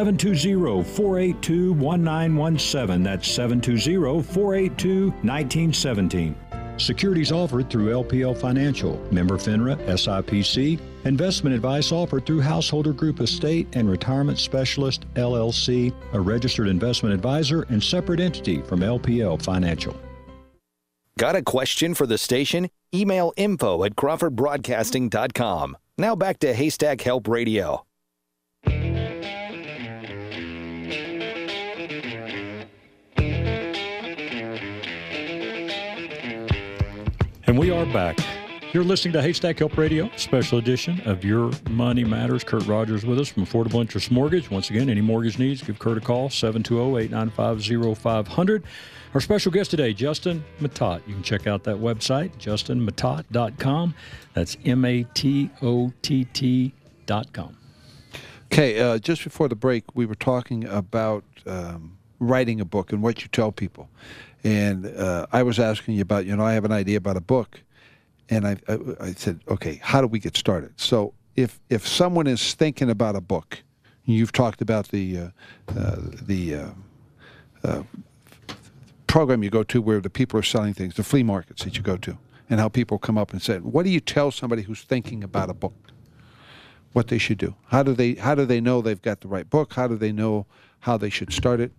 720-482-1917. That's 720-482-1917. Securities offered through LPL Financial, member FINRA, SIPC. Investment advice offered through Householder Group Estate and Retirement Specialist, LLC, a registered investment advisor and separate entity from LPL Financial.
Got a question for the station? Email info@crawfordbroadcasting.com. Now back to Haystack Help Radio.
we are back. You're listening to Haystack Help Radio, special edition of Your Money Matters. Kurt Rogers with us from Affordable Interest Mortgage. Once again, any mortgage needs, give Kurt a call, 720-895-0500. Our special guest today, Justin Matot. You can check out that website, justinmatot.com. That's MATOTT.com.
Okay, just before the break, we were talking about writing a book and what you tell people. And I was asking you about, I have an idea about a book. And I said, okay, how do we get started? So if someone is thinking about a book, you've talked about the program you go to where the people are selling things, the flea markets that you go to, and how people come up and say, what do you tell somebody who's thinking about a book? What they should do? How do they know they've got the right book? How do they know how they should start it?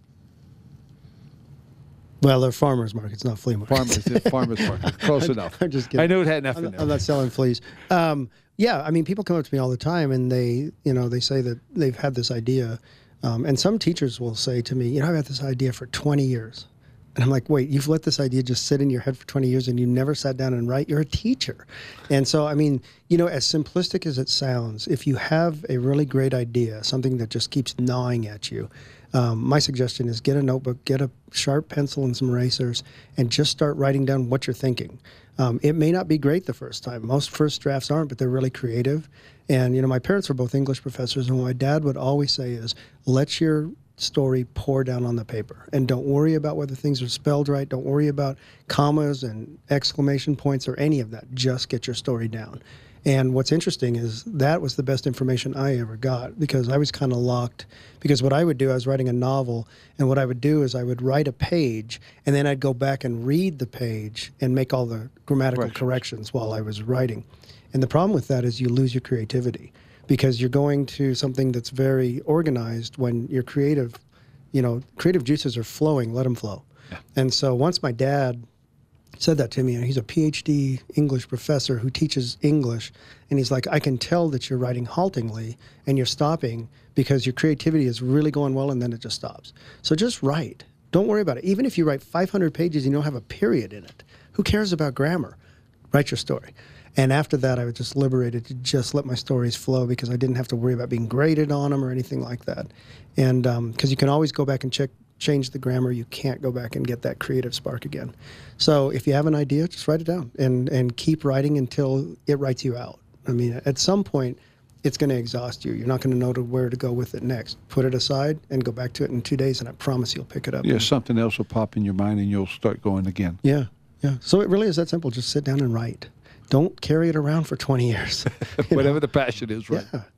Well, they're farmers markets, not flea markets.
Farmers markets. Close enough.
I'm just kidding.
I knew it had nothing to do.
I'm not selling fleas. Yeah, I mean, people come up to me all the time, and they say that they've had this idea. And some teachers will say to me, I've had this idea for 20 years. And I'm like, wait, you've let this idea just sit in your head for 20 years and you never sat down and write? You're a teacher. And so, I mean, as simplistic as it sounds, if you have a really great idea, something that just keeps gnawing at you, my suggestion is get a notebook, get a sharp pencil and some erasers, and just start writing down what you're thinking. It may not be great the first time. Most first drafts aren't, but they're really creative. And, my parents were both English professors, and what my dad would always say is, let your story pour down on the paper. And don't worry about whether things are spelled right. Don't worry about commas and exclamation points or any of that. Just get your story down. And what's interesting is that was the best information I ever got, because I was kind of locked. Because what I would do, I was writing a novel, and what I would do is I would write a page, and then I'd go back and read the page and make all the grammatical corrections while I was writing. And the problem with that is you lose your creativity, because you're going to something that's very organized when you're creative. Creative juices are flowing, let them flow. Yeah. And so once my dad said that to me, and he's a PhD English professor who teaches English, and he's like, I can tell that you're writing haltingly and you're stopping because your creativity is really going well, and then it just stops. So just write. Don't worry about it. Even if you write 500 pages and you don't have a period in it, who cares about grammar? Write your story. And after that, I was just liberated to just let my stories flow, because I didn't have to worry about being graded on them or anything like that. And because you can always go back and change the grammar, you can't go back and get that creative spark again. So if you have an idea, just write it down and keep writing until it writes you out. I mean, at some point, it's going to exhaust you. You're not going to know where to go with it next. Put it aside and go back to it in 2 days, and I promise you'll pick it up.
Yeah, something else will pop in your mind, and you'll start going again.
Yeah. So it really is that simple. Just sit down and write. Don't carry it around for 20 years.
Whatever the passion is, right?
Yeah.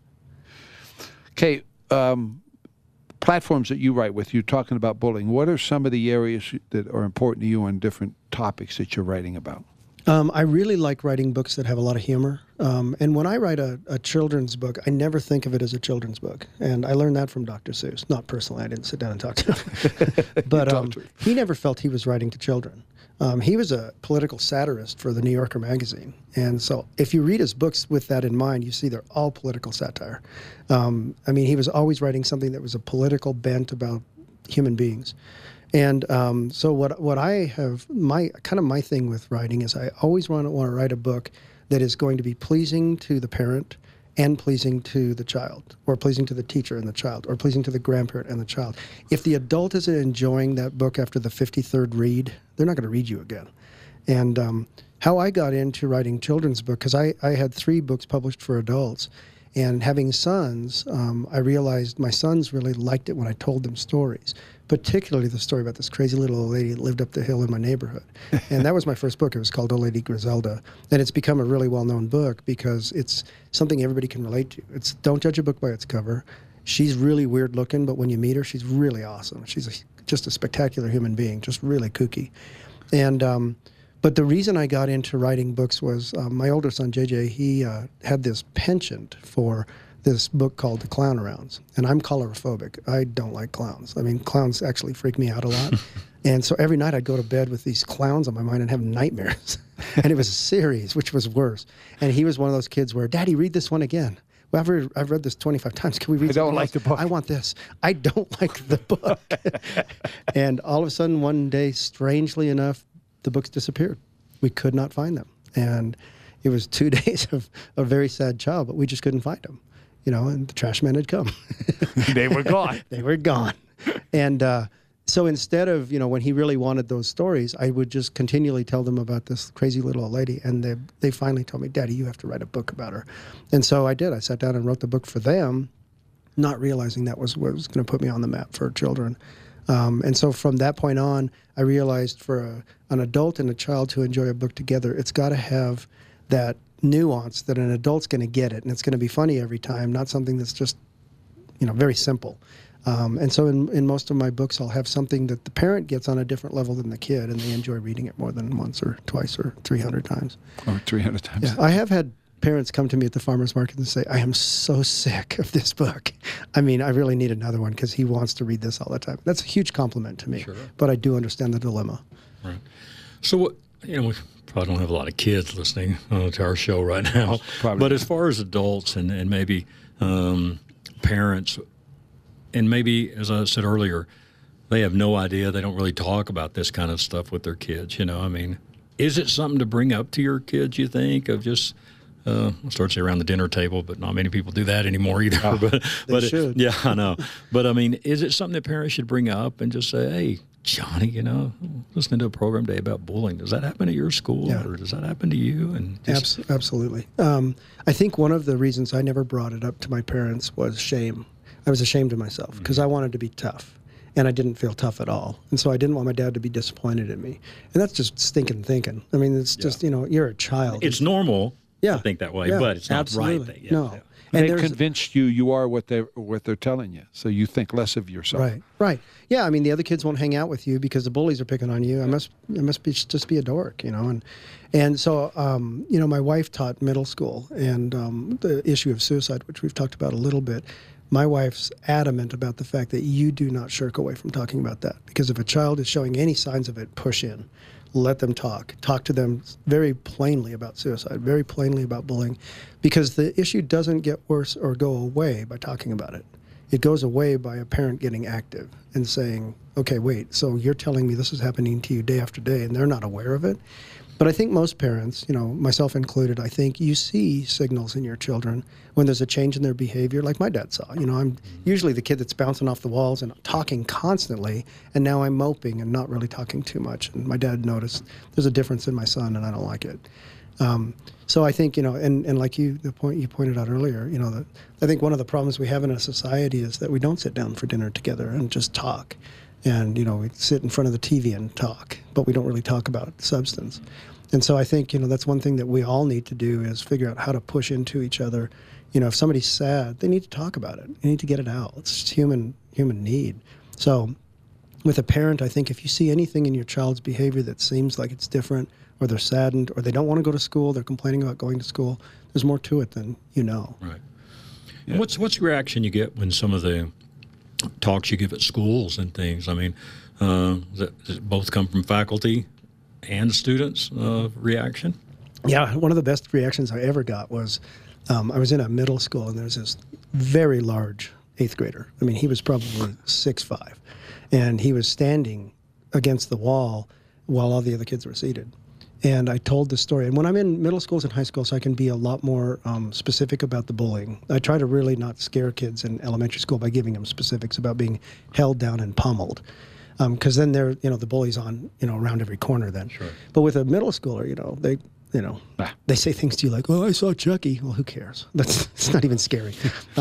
Okay, platforms that you write with, you're talking about bullying. What are some of the areas that are important to you on different topics that you're writing about?
I really like writing books that have a lot of humor. And when I write a children's book, I never think of it as a children's book. And I learned that from Dr. Seuss. Not personally, I didn't sit down and talk to him. But he never felt he was writing to children. He was a political satirist for the New Yorker magazine. And so if you read his books with that in mind, you see they're all political satire. I mean, he was always writing something that was a political bent about human beings. And so what I have, my thing with writing is I always want to write a book that is going to be pleasing to the parent and pleasing to the child, or pleasing to the teacher and the child, or pleasing to the grandparent and the child. If the adult isn't enjoying that book after the 53rd read, they're not going to read you again. And how I got into writing children's book, because I had 3 books published for adults, and having sons, I realized my sons really liked it when I told them stories, particularly the story about this crazy little old lady that lived up the hill in my neighborhood. And that was my first book. It was called Old Lady Griselda. And it's become a really well-known book because it's something everybody can relate to. It's don't judge a book by its cover. She's really weird looking, but when you meet her, she's really awesome. She's just a spectacular human being, just really kooky. And but the reason I got into writing books was my older son, JJ, he had this penchant for this book called The Clownarounds. And I'm coulrophobic. I don't like clowns. I mean, clowns actually freak me out a lot. And so every night I'd go to bed with these clowns on my mind and have nightmares. And it was a series, which was worse. And he was one of those kids where, Daddy, read this one again. Well, I've read this 25 times. Can we read
I don't like the book.
I want this. I don't like the book. And all of a sudden, one day, strangely enough, the books disappeared. We could not find them. And it was 2 days of a very sad child, but we just couldn't find them. And the trash man had come.
They were gone.
They were gone. And so instead of, when he really wanted those stories, I would just continually tell them about this crazy little old lady. And they finally told me, Daddy, you have to write a book about her. And so I did. I sat down and wrote the book for them, not realizing that was what was going to put me on the map for children. And so from that point on, I realized for an adult and a child to enjoy a book together, it's got to have that nuance that an adult's going to get it, and it's going to be funny every time, not something that's just, very simple. And so in most of my books, I'll have something that the parent gets on a different level than the kid, and they enjoy reading it more than once or twice or 300 times.
Or 300 times.
Yeah, I have had parents come to me at the farmer's market and say, I am so sick of this book. I mean, I really need another one because he wants to read this all the time. That's a huge compliment to me,
Sure.
But I do understand the dilemma.
Right. So, we probably don't have a lot of kids listening to our show right now.
Probably
but
not.
as far as adults and maybe parents, and maybe, as I said earlier, they have no idea. They don't really talk about this kind of stuff with their kids. Is it something to bring up to your kids, you think, of just I'll start to say around the dinner table, but not many people do that anymore either. But
should.
Yeah, I know. But I mean, is it something that parents should bring up and just say, hey, Johnny, listening to a program today about bullying, does that happen at your school or does that happen to you? And
Absolutely. I think one of the reasons I never brought it up to my parents was shame. I was ashamed of myself because I wanted to be tough. And I didn't feel tough at all. And so I didn't want my dad to be disappointed in me. And that's just stinking thinking. I mean, it's just, you're a child.
It's normal.
Yeah.
To think that way,
Yeah,
but it's not
absolutely.
right.
No.
Yeah.
And they convinced you are what they're telling you, so you think less of yourself.
Right. Yeah, I mean, the other kids won't hang out with you because the bullies are picking on you. I must just be a dork, And so, my wife taught middle school, and the issue of suicide, which we've talked about a little bit, my wife's adamant about the fact that you do not shirk away from talking about that. Because if a child is showing any signs of it, push in. Let them talk. Talk to them very plainly about suicide, very plainly about bullying, because the issue doesn't get worse or go away by talking about it. It goes away by a parent getting active and saying, okay, wait, so you're telling me this is happening to you day after day and they're not aware of it? But I think most parents, myself included, I think you see signals in your children when there's a change in their behavior, like my dad saw. I'm usually the kid that's bouncing off the walls and talking constantly, and now I'm moping and not really talking too much. And my dad noticed there's a difference in my son, and I don't like it. So I think, and like the point you pointed out earlier, I think one of the problems we have in a society is that we don't sit down for dinner together and just talk. And, we sit in front of the TV and talk, but we don't really talk about substance. And so I think, that's one thing that we all need to do is figure out how to push into each other. If somebody's sad, they need to talk about it. They need to get it out. It's just human need. So with a parent, I think if you see anything in your child's behavior that seems like it's different, or they're saddened, or they don't want to go to school, they're complaining about going to school, there's more to it than you know.
Right. Yeah. What's the reaction you get when some of the talks you give at schools and things? I mean, does it both come from faculty and students' reaction?
Yeah, one of the best reactions I ever got was I was in a middle school, and there's this very large 8th grader. I mean, he was probably 6'5", and he was standing against the wall while all the other kids were seated. And I told the story. And when I'm in middle schools and high schools, I can be a lot more specific about the bullying. I try to really not scare kids in elementary school by giving them specifics about being held down and pummeled. Because then they're, the bully's on, around every corner then.
Sure.
But with a middle schooler, they say things to you like, oh, I saw Chucky. Well, who cares? It's not even scary.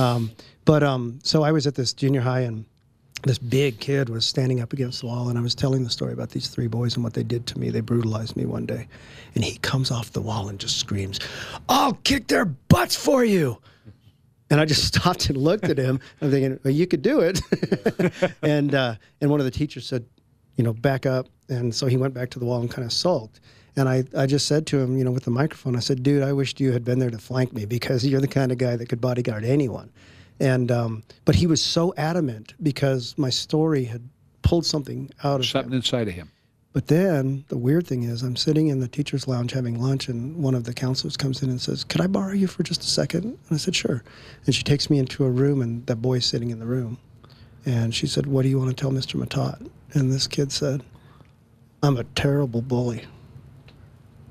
So I was at this junior high, and this big kid was standing up against the wall, and I was telling the story about these 3 boys and what they did to me. They brutalized me one day. And he comes off the wall and just screams, I'll kick their butts for you. And I just stopped and looked at him. I'm thinking, well, you could do it. And one of the teachers said, back up. And so he went back to the wall and kind of sulked. And I just said to him, with the microphone, I said, dude, I wished you had been there to flank me because you're the kind of guy that could bodyguard anyone. And but he was so adamant because my story had pulled something out of
something
him.
inside of him.
But then the weird thing is I'm sitting in the teacher's lounge having lunch, and one of the counselors comes in and says, could I borrow you for just a second? And I said, sure. And she takes me into a room, and that boy's sitting in the room. And she said, what do you want to tell Mr. Matat? And this kid said, I'm a terrible bully.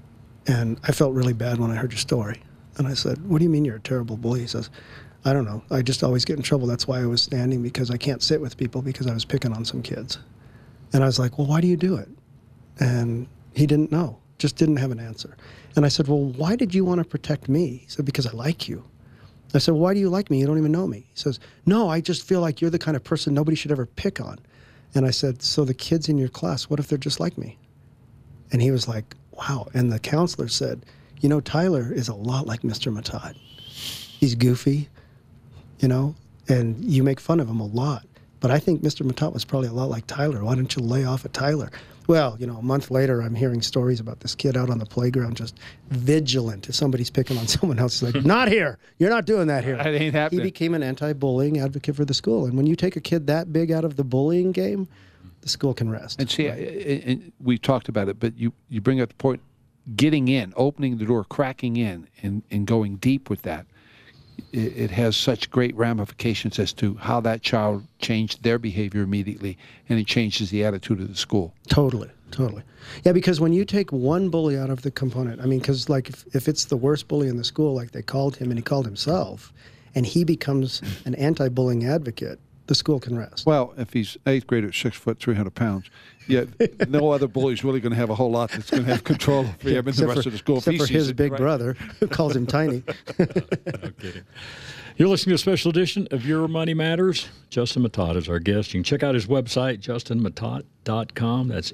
And I felt really bad when I heard your story. And I said, what do you mean you're a terrible bully? He says, I don't know. I just always get in trouble. That's why I was standing, because I can't sit with people because I was picking on some kids. And I was like, well, why do you do it? And he didn't know, just didn't have an answer. And I said, well, why did you want to protect me? He said, because I like you. I said, well, why do you like me? You don't even know me. He says, no, I just feel like you're the kind of person nobody should ever pick on. And I said, so the kids in your class, what if they're just like me? And he was like, wow. And the counselor said, you know, Tyler is a lot like Mr. Matat. He's goofy, you know, and you make fun of him a lot. But I think Mr. Matat was probably a lot like Tyler. Why don't you lay off at Tyler? Well, you know, a month later, I'm hearing stories about this kid out on the playground just vigilant. If somebody's picking on someone else, he's like, not here. You're not doing that here.
That ain't happening.
He became an anti-bullying advocate for the school. And when you take a kid that big out of the bullying game, the school can rest.
And see, and we talked about it, but you bring up the point, getting in, opening the door, cracking in, and going deep with that. It has such great ramifications as to how that child changed their behavior immediately, and it changes the attitude of the school.
Totally. Yeah, because when you take one bully out of the component, I mean, because like if it's the worst bully in the school, like they called him and he called himself, and he becomes an anti-bullying advocate, the school can rest.
Well, if he's 8th grader, 6 foot, 300 pounds, yet no other bully's really going to have a whole lot that's going to have control over him and the rest of the school.
Except for his big brother, who calls him tiny.
No kidding. You're listening to a special edition of Your Money Matters. Justin Matat is our guest. You can check out his website, justinmatat.com. That's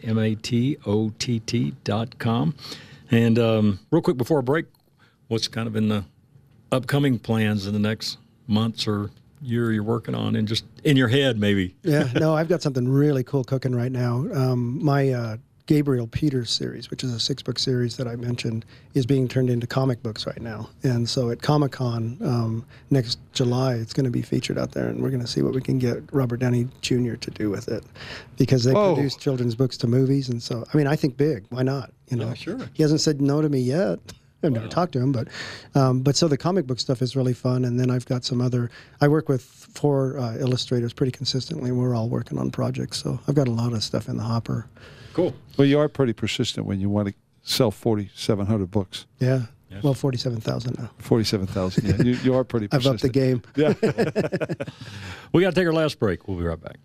MATOTT.com. And real quick before a break, what's kind of in the upcoming plans in the next months or year you're working on, and just in your head maybe?
Yeah, no, I've got something really cool cooking right now. My Gabriel Peters series, which is a 6-book series that I mentioned, is being turned into comic books right now. And so at Comic-Con next July, it's going to be featured out there, and we're going to see what we can get Robert Downey Jr. to do with it, because they produce children's books to movies. And so, I mean, I think big. Why not? You know,
yeah, sure.
He hasn't said no to me yet. I've never talked to him, but so the comic book stuff is really fun. And then I've got some other, I work with 4 illustrators pretty consistently, and we're all working on projects. So I've got a lot of stuff in the hopper.
Cool.
Well, you are pretty persistent when you want to sell 4,700 books.
Yeah. Well, 47,000 now.
47,000. Yeah, you are pretty persistent.
I've upped the game.
Yeah.
We got to take our last break. We'll be right back.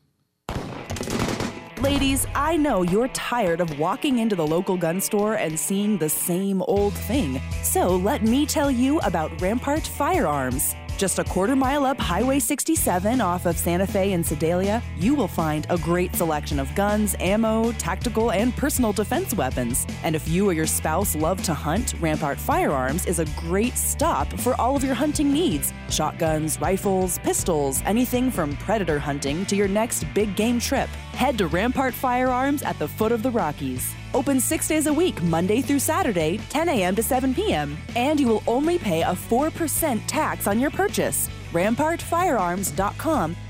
Ladies, I know you're tired of walking into the local gun store and seeing the same old thing. So let me tell you about Rampart Firearms. Just a quarter-mile up Highway 67 off of Santa Fe and Sedalia, you will find a great selection of guns, ammo, tactical, and personal defense weapons. And if you or your spouse love to hunt, Rampart Firearms is a great stop for all of your hunting needs. Shotguns, rifles, pistols, anything from predator hunting to your next big game trip. Head to Rampart Firearms at the foot of the Rockies. Open 6 days a week, Monday through Saturday, 10 a.m. to 7 p.m. And you will only pay a 4% tax on your purchase. RampartFirearms.com,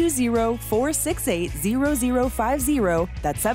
720-468-0050. That's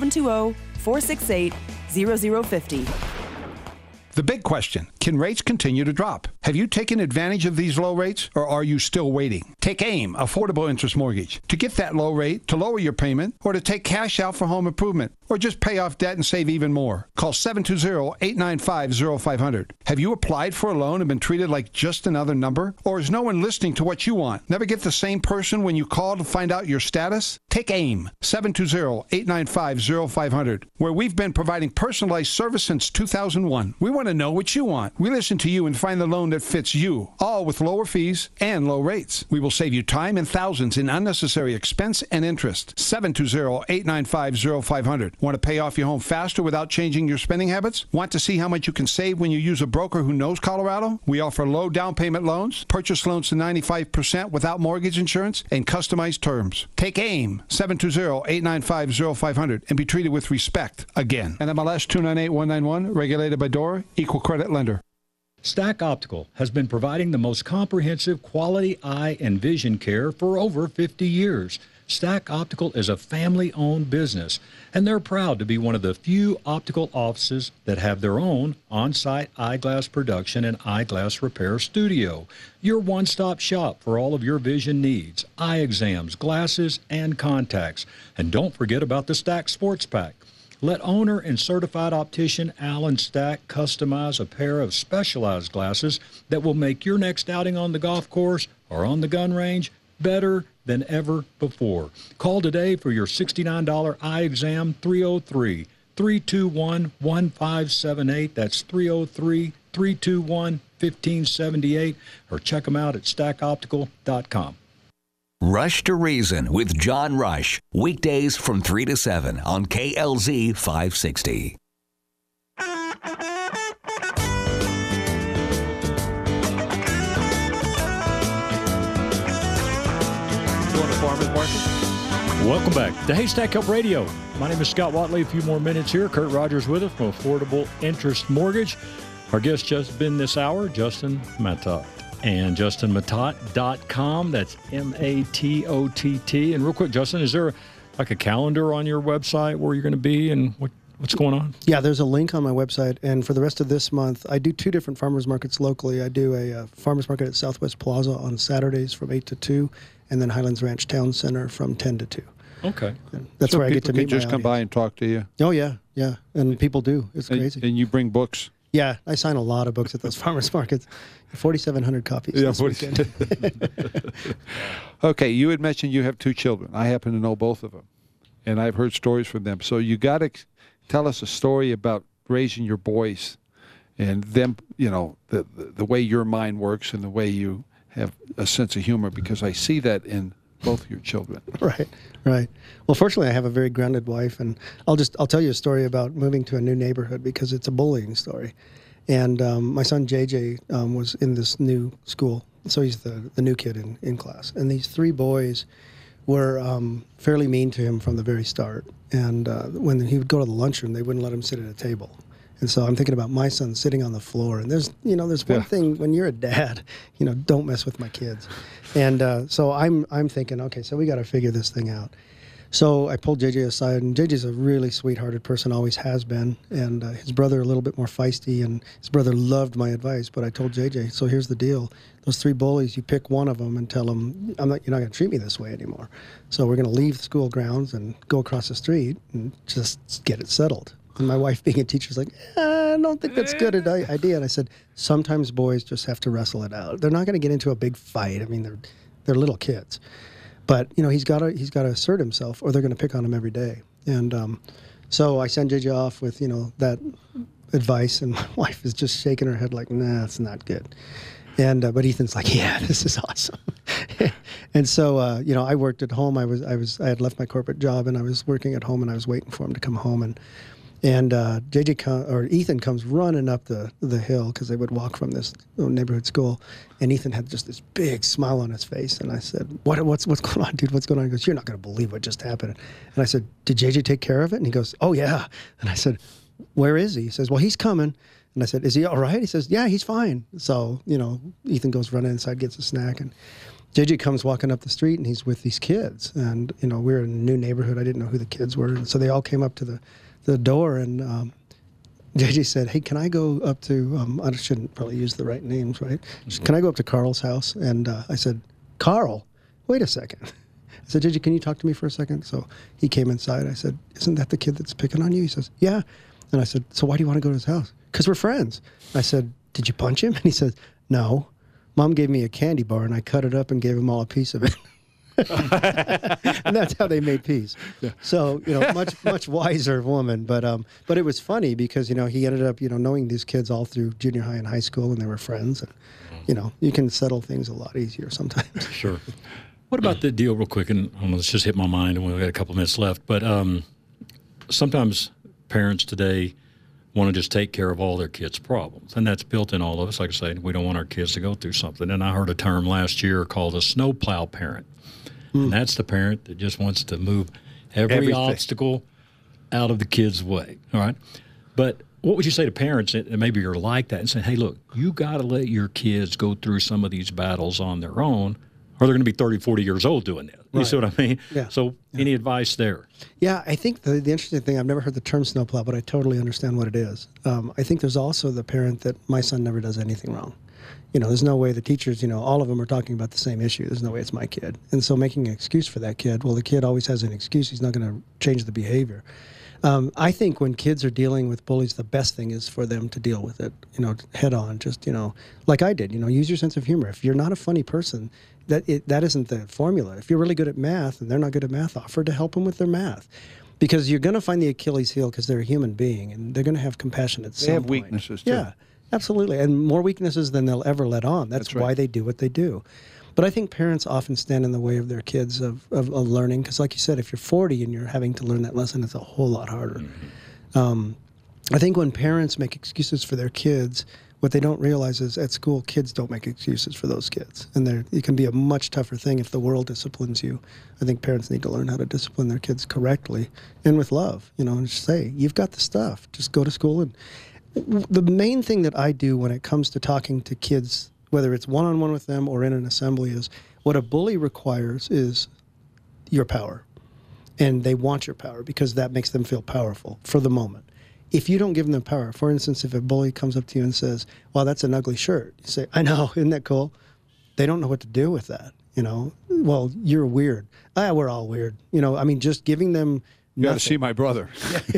720-468-0050.
The big question, can rates continue to drop? Have you taken advantage of these low rates, or are you still waiting? Take AIM, Affordable Interest Mortgage. To get that low rate, to lower your payment, or to take cash out for home improvement, or just pay off debt and save even more. Call 720-895-0500. Have you applied for a loan and been treated like just another number? Or is no one listening to what you want? Never get the same person when you call to find out your status? Take AIM, 720-895-0500, where we've been providing personalized service since 2001. We want to know what you want. We listen to you and find the loan that fits you, all with lower fees and low rates. We will save you time and thousands in unnecessary expense and interest. 720-895-0500. Want to pay off your home faster without changing your spending habits? Want to see how much you can save when you use a broker who knows Colorado? We offer low down payment loans, purchase loans to 95% without mortgage insurance, and customized terms. Take AIM, 720-895-0500, and be treated with respect again. And MLS 298191, regulated by DORA, equal credit lender.
Stack Optical has been providing the most comprehensive quality eye and vision care for over 50 years. Stack Optical is a family-owned business, and they're proud to be one of the few optical offices that have their own on-site eyeglass production and eyeglass repair studio. Your one-stop shop for all of your vision needs, eye exams, glasses, and contacts. And don't forget about the Stack Sports Pack. Let owner and certified optician Alan Stack customize a pair of specialized glasses that will make your next outing on the golf course or on the gun range better than ever before. Call today for your $69 eye exam, 303-321-1578. That's 303-321-1578. Or check them out at stackoptical.com.
Rush to Reason with John Rush. Weekdays from 3 to 7 on KLZ 560.
Farmers Market.
Welcome back to Haystack Help Radio. My name is Scott Watley. A few more minutes here. Kurt Rogers with us from Affordable Interest Mortgage. Our guest just been this hour, Justin Matot. And justinmatot.com. That's M-A-T-O-T-T. And real quick, Justin, is there like a calendar on your website where you're going to be and what's going on?
Yeah, there's a link on my website. And for the rest of this month, I do 2 different farmers markets locally. I do a farmers market at Southwest Plaza on Saturdays from 8 to 2, and then Highlands Ranch Town Center from 10 to 2.
Okay.
And that's where I get to meet my
just come by and talk to you.
Oh, yeah. And people do. It's crazy.
And you bring books?
Yeah, I sign a lot of books at those farmers markets. 4,700 copies this weekend.
Okay, you had mentioned you have 2 children. I happen to know both of them, and I've heard stories from them. So you got to tell us a story about raising your boys and them, the way your mind works and the way you have a sense of humor, because I see that in both of your children.
Right. Well, fortunately, I have a very grounded wife, and I'll tell you a story about moving to a new neighborhood because it's a bullying story. And my son JJ was in this new school, so he's the new kid in class. And these 3 boys were fairly mean to him from the very start. And when he would go to the lunchroom, they wouldn't let him sit at a table. And so I'm thinking about my son sitting on the floor. And there's one thing when you're a dad, don't mess with my kids. And so I'm thinking, okay, so we got to figure this thing out. So I pulled JJ aside, and JJ's a really sweethearted person, always has been. And his brother a little bit more feisty, and his brother loved my advice. But I told JJ, so here's the deal. Those 3 bullies, you pick one of them and tell them, you're not going to treat me this way anymore. So we're going to leave the school grounds and go across the street and just get it settled. And my wife, being a teacher, is like, I don't think that's a good idea. And I said, sometimes boys just have to wrestle it out. They're not going to get into a big fight. I mean, they're little kids. But, he's got to assert himself, or they're going to pick on him every day. And so I send JJ off with, that advice, and my wife is just shaking her head like, nah, it's not good. And but Ethan's like, yeah, this is awesome. And so, I worked at home. I had left my corporate job, and I was working at home, and I was waiting for him to come home. And Ethan comes running up the hill, because they would walk from this neighborhood school, and Ethan had just this big smile on his face. And I said, what's going on, dude? What's going on? He goes, you're not going to believe what just happened. And I said, did JJ take care of it? And he goes, oh yeah. And I said, where is he? He says, well, he's coming. And I said, is he all right? He says, yeah, he's fine. So Ethan goes running inside, gets a snack, and JJ comes walking up the street, and he's with these kids. And we're in a new neighborhood. I didn't know who the kids were, and so they all came up to the door, and JJ said, hey, can I go up to, I shouldn't probably use the right names, right? Can I go up to Carl's house? And I said, Carl, wait a second. I said, JJ, can you talk to me for a second? So he came inside. I said, isn't that the kid that's picking on you? He says, yeah. And I said, so why do you want to go to his house? Because we're friends. I said, did you punch him? And he said, no. Mom gave me a candy bar, and I cut it up and gave him all a piece of it. And that's how they made peace. Yeah. So, much wiser woman. But it was funny because, he ended up, knowing these kids all through junior high and high school, and they were friends. And, you can settle things a lot easier sometimes.
Sure. What about the deal real quick? And let's just hit my mind, and we've got a couple minutes left. But sometimes parents today want to just take care of all their kids' problems. And that's built in all of us. Like I say, we don't want our kids to go through something. And I heard a term last year called a snowplow parent. And that's the parent that just wants to move every obstacle out of the kid's way. All right. But what would you say to parents that maybe you're like that and say, hey, look, you got to let your kids go through some of these battles on their own, or they're going to be 30, 40 years old doing that. You see what I mean?
Yeah.
So any advice there?
Yeah, I think the interesting thing, I've never heard the term snowplow, but I totally understand what it is. I think there's also the parent that my son never does anything wrong. There's no way the teachers, all of them are talking about the same issue. There's no way it's my kid. And so making an excuse for that kid, well, the kid always has an excuse. He's not going to change the behavior. I think when kids are dealing with bullies, the best thing is for them to deal with it, head on. Just, like I did, use your sense of humor. If you're not a funny person, that isn't the formula. If you're really good at math and they're not good at math, offer to help them with their math. Because you're going to find the Achilles heel because they're a human being and they're going to have compassion at some point.
They have weaknesses, too.
Yeah, absolutely. And more weaknesses than they'll ever let on. That's why they do what they do. But I think parents often stand in the way of their kids of learning. Because like you said, if you're 40 and you're having to learn that lesson, it's a whole lot harder. I think when parents make excuses for their kids, what they don't realize is at school, kids don't make excuses for those kids. And it can be a much tougher thing if the world disciplines you. I think parents need to learn how to discipline their kids correctly and with love, and just say, you've got the stuff. Just go to school. And the main thing that I do when it comes to talking to kids, whether it's one-on-one with them or in an assembly, is what a bully requires is your power. And they want your power because that makes them feel powerful for the moment. If you don't give them the power, for instance, if a bully comes up to you and says, well, that's an ugly shirt, you say, I know, isn't that cool? They don't know what to do with that, Well, you're weird. We're all weird. Just giving them
You got to see my brother.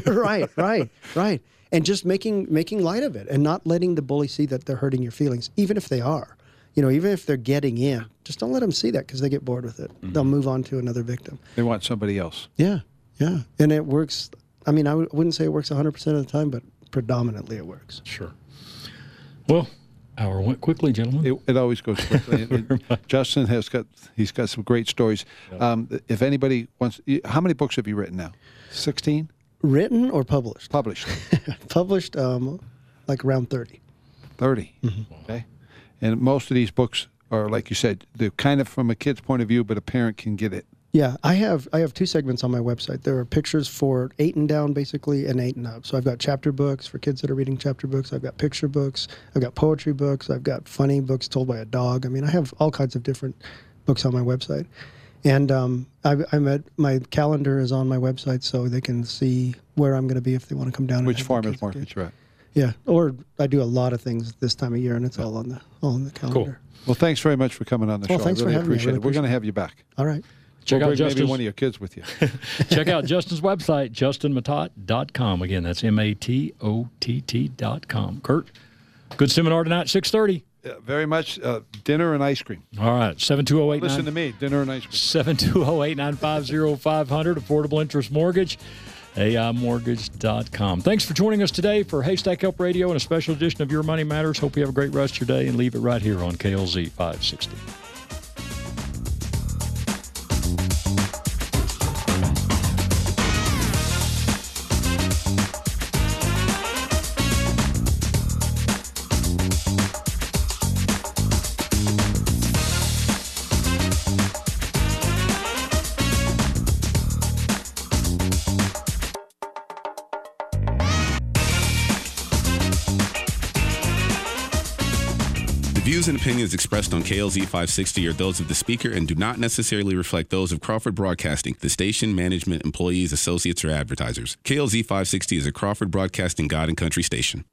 Right. And just making light of it and not letting the bully see that they're hurting your feelings, even if they are. Even if they're getting in, just don't let them see that because they get bored with it. Mm-hmm. They'll move on to another victim.
They want somebody else.
Yeah. And it works. I wouldn't say it works 100% of the time, but predominantly it works.
Sure. Well, hour went quickly, gentlemen.
It always goes quickly. and Justin he's got some great stories. Yep. If anybody wants, how many books have you written now? 16?
Written or published?
Published.
Published, like around 30.
30. Mm-hmm. Okay. And most of these books are, like you said, they're kind of from a kid's point of view, but a parent can get it.
Yeah, I have 2 segments on my website. There are pictures for 8 and down, basically, and 8 and up. So I've got chapter books for kids that are reading chapter books. I've got picture books. I've got poetry books. I've got funny books told by a dog. I have all kinds of different books on my website. And my calendar is on my website, so they can see where I'm going to be if they want to come down.
Which farmers markets you're at?
Yeah, or I do a lot of things this time of year, and it's all in the calendar.
Cool. Well, thanks very much for coming on the show.
Thanks
I really
for having
appreciate
me.
it. We're going to have you back.
All right.
Check out
maybe one of your kids with you.
Check out Justin's website, justinmatot.com. Again, that's MATOTT.com. Kurt, good seminar tonight, 6:30.
Yeah, very much. Dinner and ice cream.
All right, 720-89.
Listen to me, dinner and ice cream.
720-895-0500, Affordable Interest Mortgage, AIMortgage.com. Thanks for joining us today for Haystack Help Radio and a special edition of Your Money Matters. Hope you have a great rest of your day and leave it right here on KLZ 560.
The views and opinions expressed on KLZ 560 are those of the speaker and do not necessarily reflect those of Crawford Broadcasting, the station, management, employees, associates, or advertisers. KLZ 560 is a Crawford Broadcasting God and Country station.